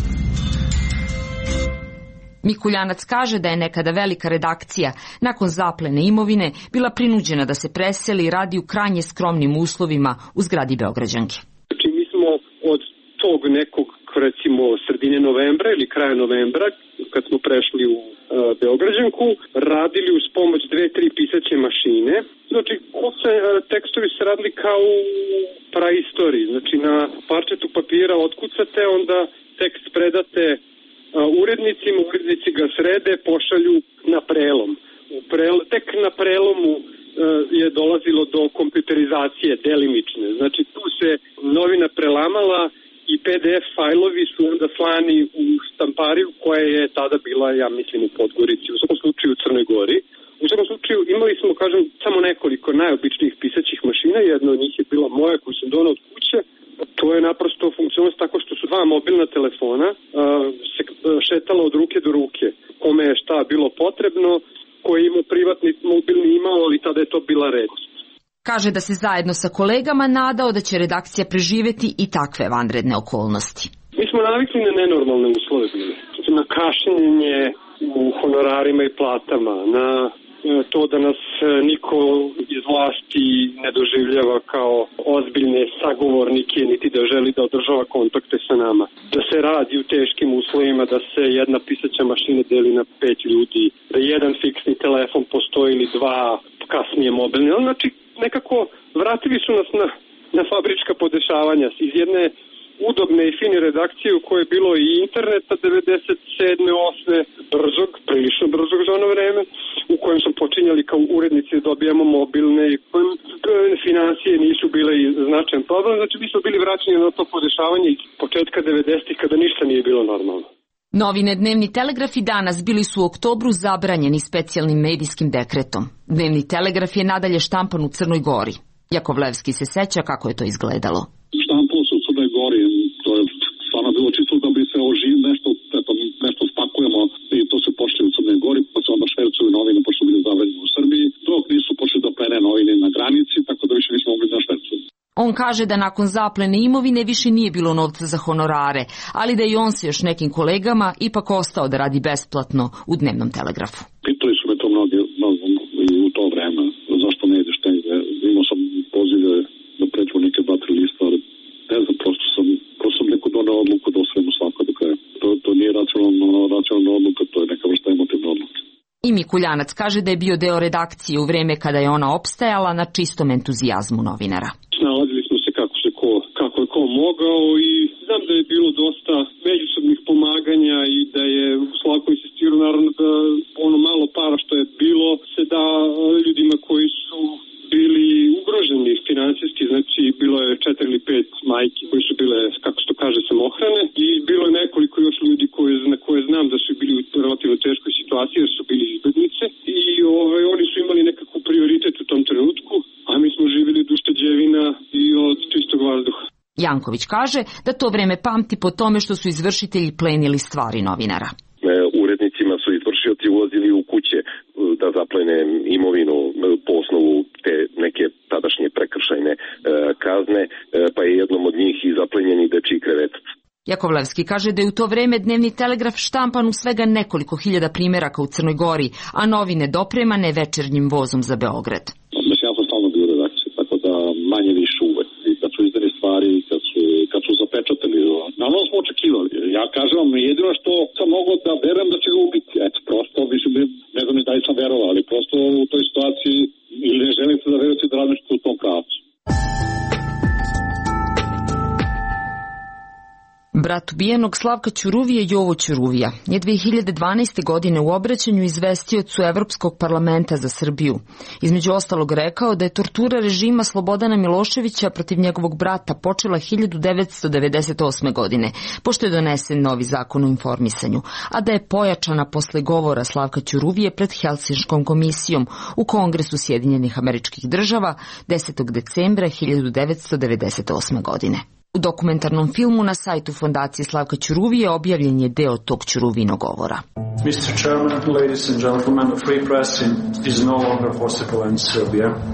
Mikuljanac kaže da je nekada velika redakcija nakon zaplene imovine bila prinuđena da se preseli i radi u krajnje skromnim uslovima u zgradi Beograđanke. Znači mi smo od tog nekog recimo sredine novembra ili kraja novembra kad smo prešli u Beograđanku radili uz pomoć 2-3 pisaće mašine. Znači tekstovi se radili kao u praistoriji. Znači na parčetu papira otkucate, onda tekst predate urednicima, urednici ga srede, pošalju na prelom. Tek na prelomu je dolazilo do kompjuterizacije delimične. Znači tu se novina prelamala i PDF fajlovi su onda slani u štampariju koja je tada bila, ja mislim, u Podgorici, u svakom slučaju u Crnoj Gori. U svakom slučaju imali smo, kažem, samo nekoliko najobičnijih pisaćih mašina, jedna od njih je bila moja koju sam donao od kuće. To je naprosto funkcionalnost tako što su 2 mobilna telefona se šetala od ruke do ruke. Kome je šta bilo potrebno, koji je imao privatni mobilni imao, ali tada je to bila redkost. Kaže da se zajedno sa kolegama nadao da će redakcija preživeti i takve vanredne okolnosti. Mi smo navikli na nenormalne uslove, na kašnjenje u honorarima i platama, na to da nas niko iz vlasti ne doživljava kao ozbiljne sagovornike, niti da želi da održava kontakte sa nama. Da se radi u teškim uslovima, da se jedna pisaća mašina deli na 5 ljudi, da jedan fiksni telefon postoji ili 2 kasnije mobilne. Znači, nekako vratili su nas na fabrička podešavanja iz jedne udobne i fine redakcije u kojoj je bilo i interneta 97. 8. prilično brzog za ono vreme, u kojem smo počinjali kao urednici da dobijamo mobilne i financije nisu bile značajan problem. Znači mi smo bili vraćeni na to podešavanje iz početka 90-ih kada ništa nije bilo normalno. Novine Dnevni telegraf i Danas bili su u oktobru zabranjeni specijalnim medijskim dekretom. Dnevni telegraf je nadalje štampan u Crnoj Gori. Jakovlevski se seća kako je to izgledalo. Štampalo se u Crnoj Gori, to je stvarno bilo čisto da bi se nešto spakujemo i to se počeli u Crnoj Gori, pa se onda švercuju novine pošto bili zabranjeni u Srbiji, dok nisu počeli da plene novine na granici, tako da više nismo mogli da švercuju. On kaže da nakon zaplene imovine više nije bilo novca za honorare, ali da i on sa još nekim kolegama ipak ostao da radi besplatno u Dnevnom telegrafu. Pitali su me to mnogi i u to vreme, zašto ne ideš negde, imao sam pozive da pređu neke 2-3 lista, ali ne znam, prosto sam neko donao odluku da osvojimo svako do kraja. To nije racionalna odluka, to je neka vrsta emotivna odluka. I Mikuljanac kaže da je bio deo redakcije u vreme kada je ona opstajala na čistom entuzijazmu novinara. Snalazili smo se kako je ko mogao i znam da je bilo dosta međusobnih pomaganja i da je Slavko insistirao naravno da ono malo para što je bilo se da ljudima koji su bili ugroženi finansijski, znači bilo je 4 ili 5 majki koji su bile, kako se to kaže, samohrane i bilo je nekoliko još ljudi na koje znam da su bili u relativno teškoj situaciji jer su bili izbjeglice i oni su imali nekako prioritet u tom trenutku, a mi smo živjeli od ušteđevina i od čistog vazduha. Janković kaže da to vreme pamti po tome što su izvršitelji plenili stvari novinara. Urednicima su izvršioci ulazili u kuće da zaplene imovinu po osnovu te neke tadašnje prekršajne kazne, pa je jednom od njih i zaplenjeni dečiji krevetac. Jakovlevski kaže da je u to vreme Dnevni telegraf štampan u svega nekoliko hiljada primjeraka u Crnoj Gori, a novine dopremane večernjim vozom za Beograd. Ja sam stalno bio u redakciji, tako da manje više uvek. Kad su izdali stvari, kad su zapečatili, naravno smo očekivali. Ja kažem vam, jedino što sam mogao da verujem da će ga ubiti. Eto, prosto, mislim, ne znam da li sam verovao, ali prosto u toj situaciji ili ne želite da verujete da radite u tom pravcu. Brat ubijenog Slavka Ćuruvije, Jovo Ćuruvija, je 2012. godine u obraćanju izvestiocu Evropskog parlamenta za Srbiju. Između ostalog rekao da je tortura režima Slobodana Miloševića protiv njegovog brata počela 1998. godine, pošto je donesen novi zakon o informisanju, a da je pojačana posle govora Slavka Ćuruvije pred Helsinškom komisijom u Kongresu Sjedinjenih Američkih Država 10. decembra 1998. godine. U dokumentarnom filmu na sajtu Fondacije Slavka Ćuruvije objavljen je deo tog Ćuruvinog govora. Mr. Chairman, ladies and gentlemen, the free press is no longer possible in Serbia.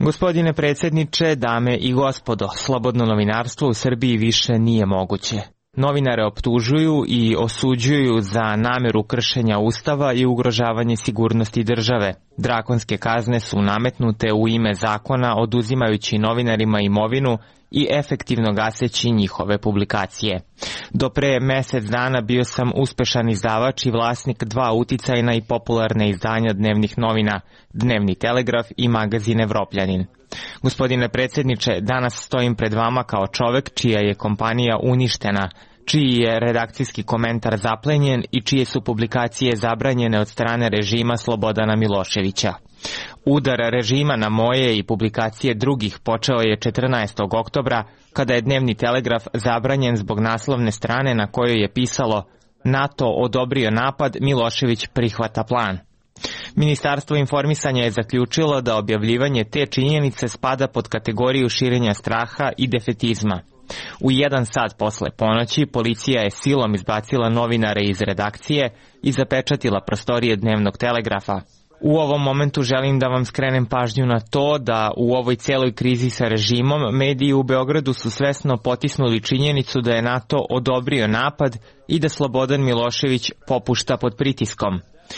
Gospodine predsjedniče, dame i gospodo, slobodno novinarstvo u Srbiji više nije moguće. Novinare optužuju i osuđuju za nameru kršenja Ustava i ugrožavanje sigurnosti države. Drakonske kazne su nametnute u ime zakona, oduzimajući novinarima imovinu i efektivno gaseći njihove publikacije. Do pre mesec dana bio sam uspešan izdavač i vlasnik 2 uticajna i popularne izdanja dnevnih novina, Dnevni Telegraf i magazin Evropljanin. Gospodine predsjedniče, danas stojim pred vama kao čovek čija je kompanija uništena, čiji je redakcijski komentar zaplenjen i čije su publikacije zabranjene od strane režima Slobodana Miloševića. Udar režima na moje i publikacije drugih počeo je 14. oktobra, kada je Dnevni Telegraf zabranjen zbog naslovne strane na kojoj je pisalo NATO odobrio napad, Milošević prihvata plan. Ministarstvo informisanja je zaključilo da objavljivanje te činjenice spada pod kategoriju širenja straha i defetizma. U 1 sat posle ponoći policija je silom izbacila novinare iz redakcije i zapečatila prostorije Dnevnog Telegrafa. U ovom momentu želim da vam skrenem pažnju na to da u ovoj cijeloj krizi sa režimom mediji u Beogradu su svesno potisnuli činjenicu da je NATO odobrio napad i da Slobodan Milošević popušta pod pritiskom.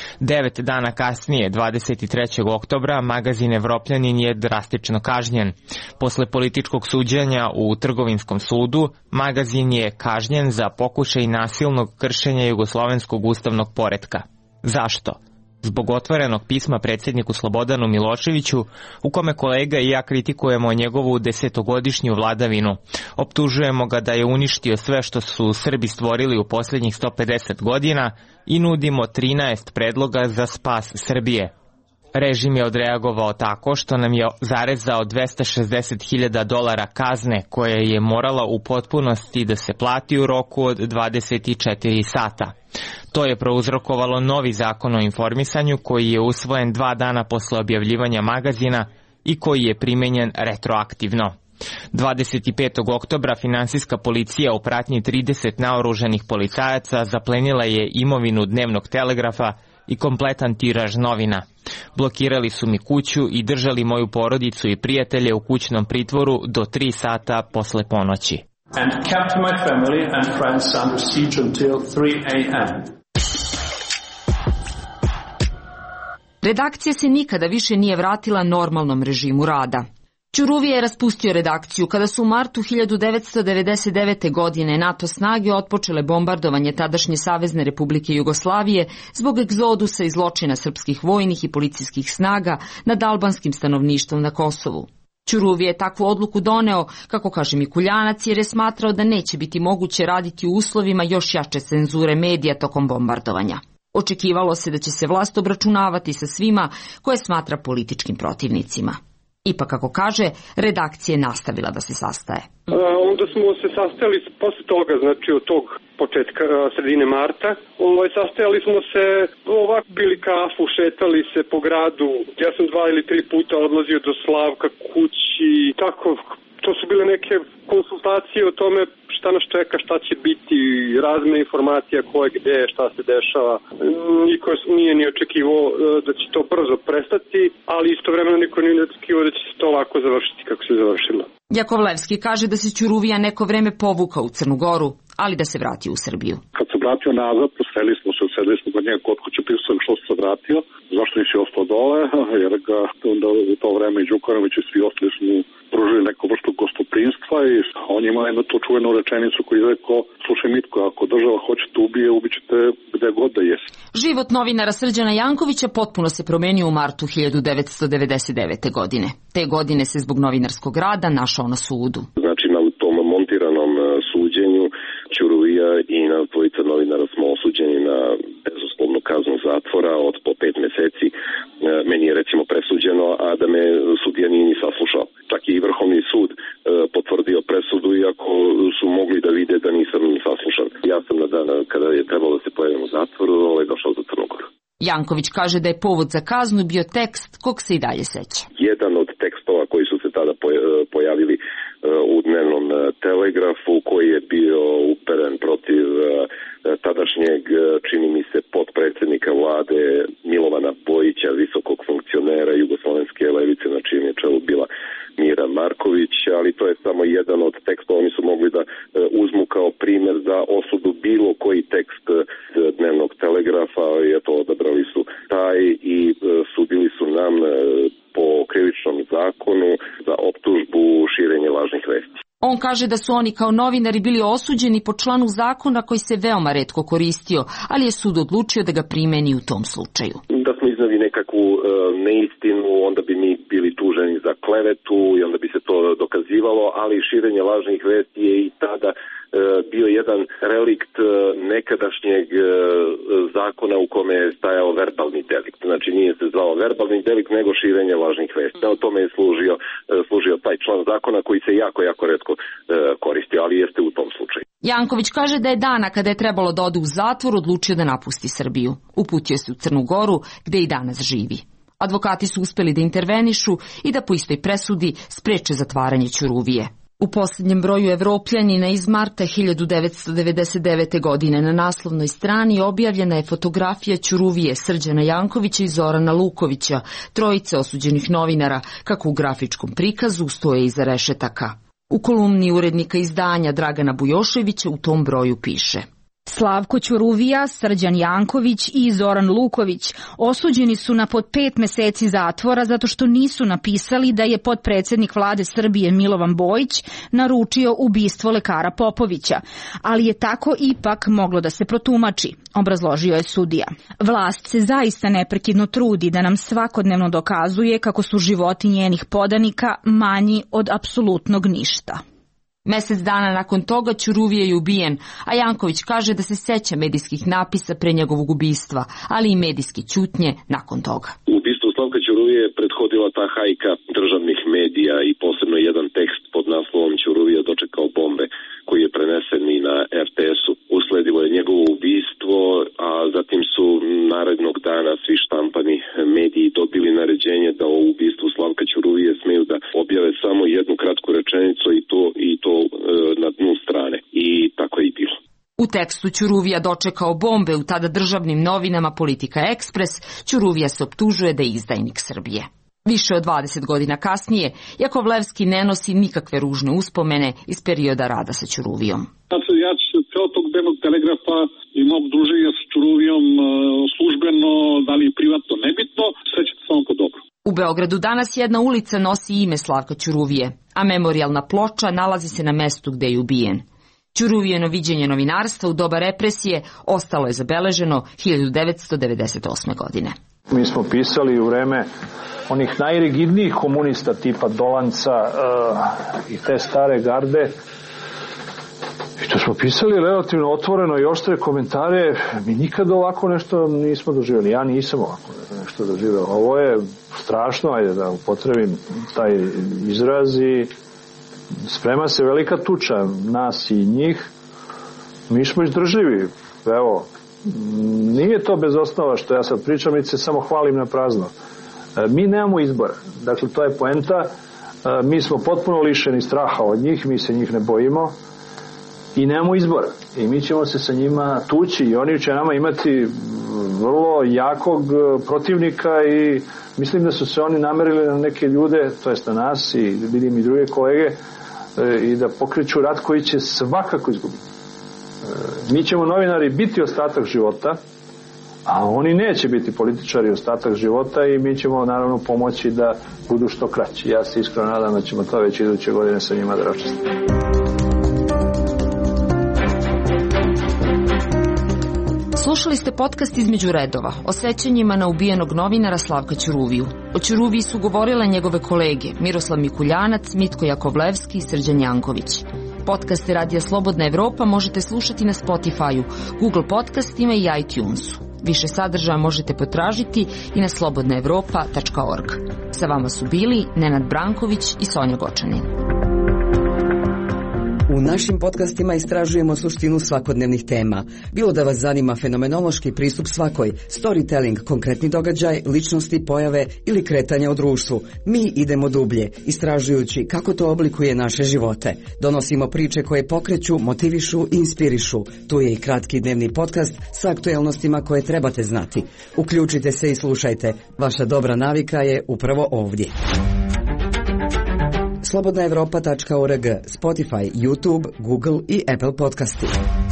9 dana kasnije, 23. oktobra, magazin Evropljanin je drastično kažnjen. Posle političkog suđenja u Trgovinskom sudu, magazin je kažnjen za pokušaj nasilnog kršenja jugoslovenskog ustavnog poretka. Zašto? Zbog otvorenog pisma predsjedniku Slobodanu Miloševiću, u kome kolega i ja kritikujemo njegovu 10-godišnju vladavinu. Optužujemo ga da je uništio sve što su Srbi stvorili u posljednjih 150 godina i nudimo 13 predloga za spas Srbije. Režim je odreagovao tako što nam je zarezao $260.000 kazne koje je morala u potpunosti da se plati u roku od 24 sata. To je prouzrokovalo novi zakon o informisanju koji je usvojen 2 dana posle objavljivanja magazina i koji je primenjen retroaktivno. 25. oktobra finansijska policija u pratnji 30 naoružanih policajaca zaplenila je imovinu Dnevnog Telegrafa i kompletan tiraž novina. Blokirali su mi kuću i držali moju porodicu i prijatelje u kućnom pritvoru do 3 sata posle ponoći. And kept my family and friends under siege until 3 a.m. Redakcija se nikada više nije vratila normalnom režimu rada. Ćuruvija je raspustio redakciju kada su u martu 1999. godine NATO snage otpočele bombardovanje tadašnje Savezne Republike Jugoslavije zbog egzodusa i zločina srpskih vojnih i policijskih snaga nad albanskim stanovništvom na Kosovu. Ćuruvija je takvu odluku doneo, kako kaže Mikuljanac, jer je smatrao da neće biti moguće raditi u uslovima još jače cenzure medija tokom bombardovanja. Očekivalo se da će se vlast obračunavati sa svima koje smatra političkim protivnicima. Ipak, kako kaže, redakcija je nastavila da se sastaje. Onda smo se sastajali posle toga, znači od tog početka, sredine marta. Sastajali smo se, ovako pili kafu, šetali se po gradu. Ja sam 2 ili 3 puta odlazio do Slavka kući, tako. To su bile neke konsultacije o tome šta nas čeka, šta će biti, razmjena informacija ko je gde, šta se dešava. Niko nije ni očekivao da će to brzo prestati, ali istovremeno niko nije očekivao da će se to lako završiti kako se završilo. Jakovlevski kaže da se Ćuruvija neko vreme povukao u Crnu Goru, ali da se vratio u Srbiju. Kad se vratio nazad, sedeli smo kod njega kod kuće, pisao što se vratio, zašto nisi ostao dole, jer ga onda u to vreme i Đukanović i svi ostali smo pružili neku vrstu gostoprinstva i on ima jednu tu čuvenu rečenicu koju je rekao, slušaj Mitko, ako država hoće te ubije, ubićete gde god da jesi. Život novinara Srđana Jankovića potpuno se promenio u martu 1999. godine. Te godine se zbog novinarskog rada našao na sudu. Znači na tom montiranom suđenju Ćuruvija i na dvojica novinara smo osuđeni na bezuslovnu kaznu zatvora od po 5 meseci. Meni je recimo presuđeno, a da me sudija nije ni saslušao. Čak i Vrhovni sud potvrdio presudu, iako su mogli da vide da nisam saslušan. Ja sam na dan kada je trebalo da se pojavim u zatvoru, došao za Crnu Goru. Janković kaže da je povod za kaznu bio tekst kog se i dalje seća. Jedan od tekstova koji su se tada pojavili u Dnevnom Telegrafu, koji je bio uperen protiv tadašnjeg, čini mi se, potpredsjednika vlade Milovana Bojića, visokog funkcionera jugoslovenske levice, na čijem je čelu bila samo jedan od tekstova, oni su mogli da uzmu kao primjer za osudu bilo koji tekst dnevnog Telegrafa i eto odabrali su taj i sudili su nam po krivičnom zakonu za optužbu širenja lažnih vesti. On kaže da su oni kao novinari bili osuđeni po članu zakona koji se veoma retko koristio, ali je sud odlučio da ga primeni u tom slučaju. Da smo iznali nekakvu neistinu, onda bi mi bili tuženi za klevetu i onda bi se to dokazivalo, ali širenje lažnih vesti je i tada bio jedan relikt nekadašnjeg zakona u kome je stajao verbalni delikt. Znači nije se zvao verbalni delikt nego širenje lažnih vesti. O tome je služio taj član zakona koji se jako retko koristio, ali jeste u tom slučaju. Janković kaže da je dana kada je trebalo da ode u zatvor odlučio da napusti Srbiju. Uputio se u Crnu Goru gde i danas živi. Advokati su uspeli da intervenišu i da po istoj presudi spreče zatvaranje Ćuruvije. U posljednjem broju Evropljanina iz marta 1999. godine na naslovnoj strani objavljena je fotografija Ćuruvije, Srđana Jankovića i Zorana Lukovića, trojice osuđenih novinara, kako u grafičkom prikazu stoje iza rešetaka. U kolumni urednika izdanja Dragana Bujoševića u tom broju piše: Slavko Ćuruvija, Srđan Janković i Zoran Luković osuđeni su na pod 5 meseci zatvora zato što nisu napisali da je potpredsednik vlade Srbije Milovan Bojić naručio ubistvo lekara Popovića, ali je tako ipak moglo da se protumači, obrazložio je sudija. Vlast se zaista neprekidno trudi da nam svakodnevno dokazuje kako su životi njenih podanika manji od apsolutnog ništa. Mesec dana nakon toga Ćuruvije je ubijen, a Janković kaže da se seća medijskih napisa pre njegovog ubistva, ali i medijske ćutnje nakon toga. Ubistvu Slavka Ćuruvije je prethodila ta hajka državnih medija i posebno jedan tekst pod naslovom Ćuruvija dočekao bombe, koji je prenesen i na RTS-u. Usledilo je njegovo ubistvo, a zatim su narednog dana svi štampani mediji dobili naređenje da o ubistvu Slavka Ćuruvije smeju da objave samo jednu kratku rečenicu i to na dnu strane. I tako je i bilo. U tekstu Ćuruvija dočekao bombe u tada državnim novinama Politika Ekspres, Ćuruvija se optužuje da je izdajnik Srbije. Više od 20 godina kasnije, Jakovlevski ne nosi nikakve ružne uspomene iz perioda rada sa Ćuruvijom. Znači, ja ću ceo tog dnevnog Telegrafa i mog druženja sa Ćuruvijom službeno, da li privatno, nebitno, sećate samo po dobro. U Beogradu danas jedna ulica nosi ime Slavka Ćuruvije, a memorijalna ploča nalazi se na mestu gde je ubijen. Ćuruvijeno viđenje novinarstva u doba represije ostalo je zabeleženo 1998. godine. Mi smo pisali u vreme onih najrigidnijih komunista tipa Dolanca i te stare garde. I to smo pisali relativno otvoreno i oštre komentare. Mi nikad ovako nešto nismo doživjeli. Ja nisam ovako nešto doživjel. Ovo je strašno, ajde da upotrebim taj izraz, i sprema se velika tuča nas i njih. Mi smo izdržljivi. Evo, nije to bez osnova što ja sad pričam, mi se samo hvalim na prazno. Mi nemamo izbora. Dakle, to je poenta. Mi smo potpuno lišeni straha od njih, mi se njih ne bojimo i nemamo izbora. I mi ćemo se sa njima tući i oni će nama imati vrlo jakog protivnika i mislim da su se oni namerili na neke ljude, to jest na nas i vidim i druge kolege, i da pokreću rat koji će svakako izgubiti. Mi ćemo novinari biti ostatak života, a oni neće biti političari ostatak života i mi ćemo naravno pomoći da budu što kraći. Ja se iskreno nadam da ćemo to već iduće godine sa njima da raščistimo. Slušali ste podcast Između redova o sećanjima na ubijenog novinara Slavka Ćuruviju. O Ćuruviji su govorile njegove kolege Miroslav Mikuljanac, Mitko Jakovlevski i Srđan Janković. Podcaste Radija Slobodna Evropa možete slušati na Spotify-u, Google podcastima i iTunesu. Više sadržaja možete potražiti i na slobodnaevropa.org. Sa vama su bili Nenad Branković i Sonja Gočanin. U našim podcastima istražujemo suštinu svakodnevnih tema. Bilo da vas zanima fenomenološki pristup svakoj, storytelling, konkretni događaj, ličnosti, pojave ili kretanja u društvu, mi idemo dublje, istražujući kako to oblikuje naše živote. Donosimo priče koje pokreću, motivišu i inspirišu. Tu je i kratki dnevni podcast sa aktuelnostima koje trebate znati. Uključite se i slušajte. Vaša dobra navika je upravo ovdje. slobodnaevropa.org, Spotify, YouTube, Google i Apple podcasti.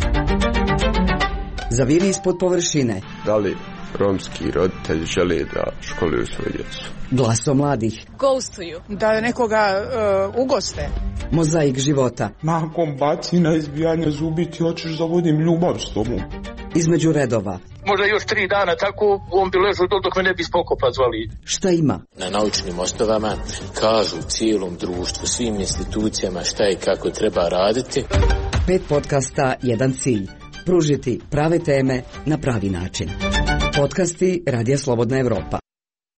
Zaviri ispod površine. Da li romski roditelji žele da školuju svoju djecu? Glaso mladih. Ghostuju. Da nekoga ugoste. Mozaik života. Nakon bacina, izbijanja zubi, ti hoćeš da vodim ljubav s tobom. Između redova. Možda još 3 dana tako, on bi ležao dok me ne bi Spokopa zvali. Šta ima? Na naučnim osnovama kažu cijelom društvu, svim institucijama šta i kako treba raditi. 5 podcasta, jedan cilj. Pružiti prave teme na pravi način. Podcasti Radija Slobodna Evropa.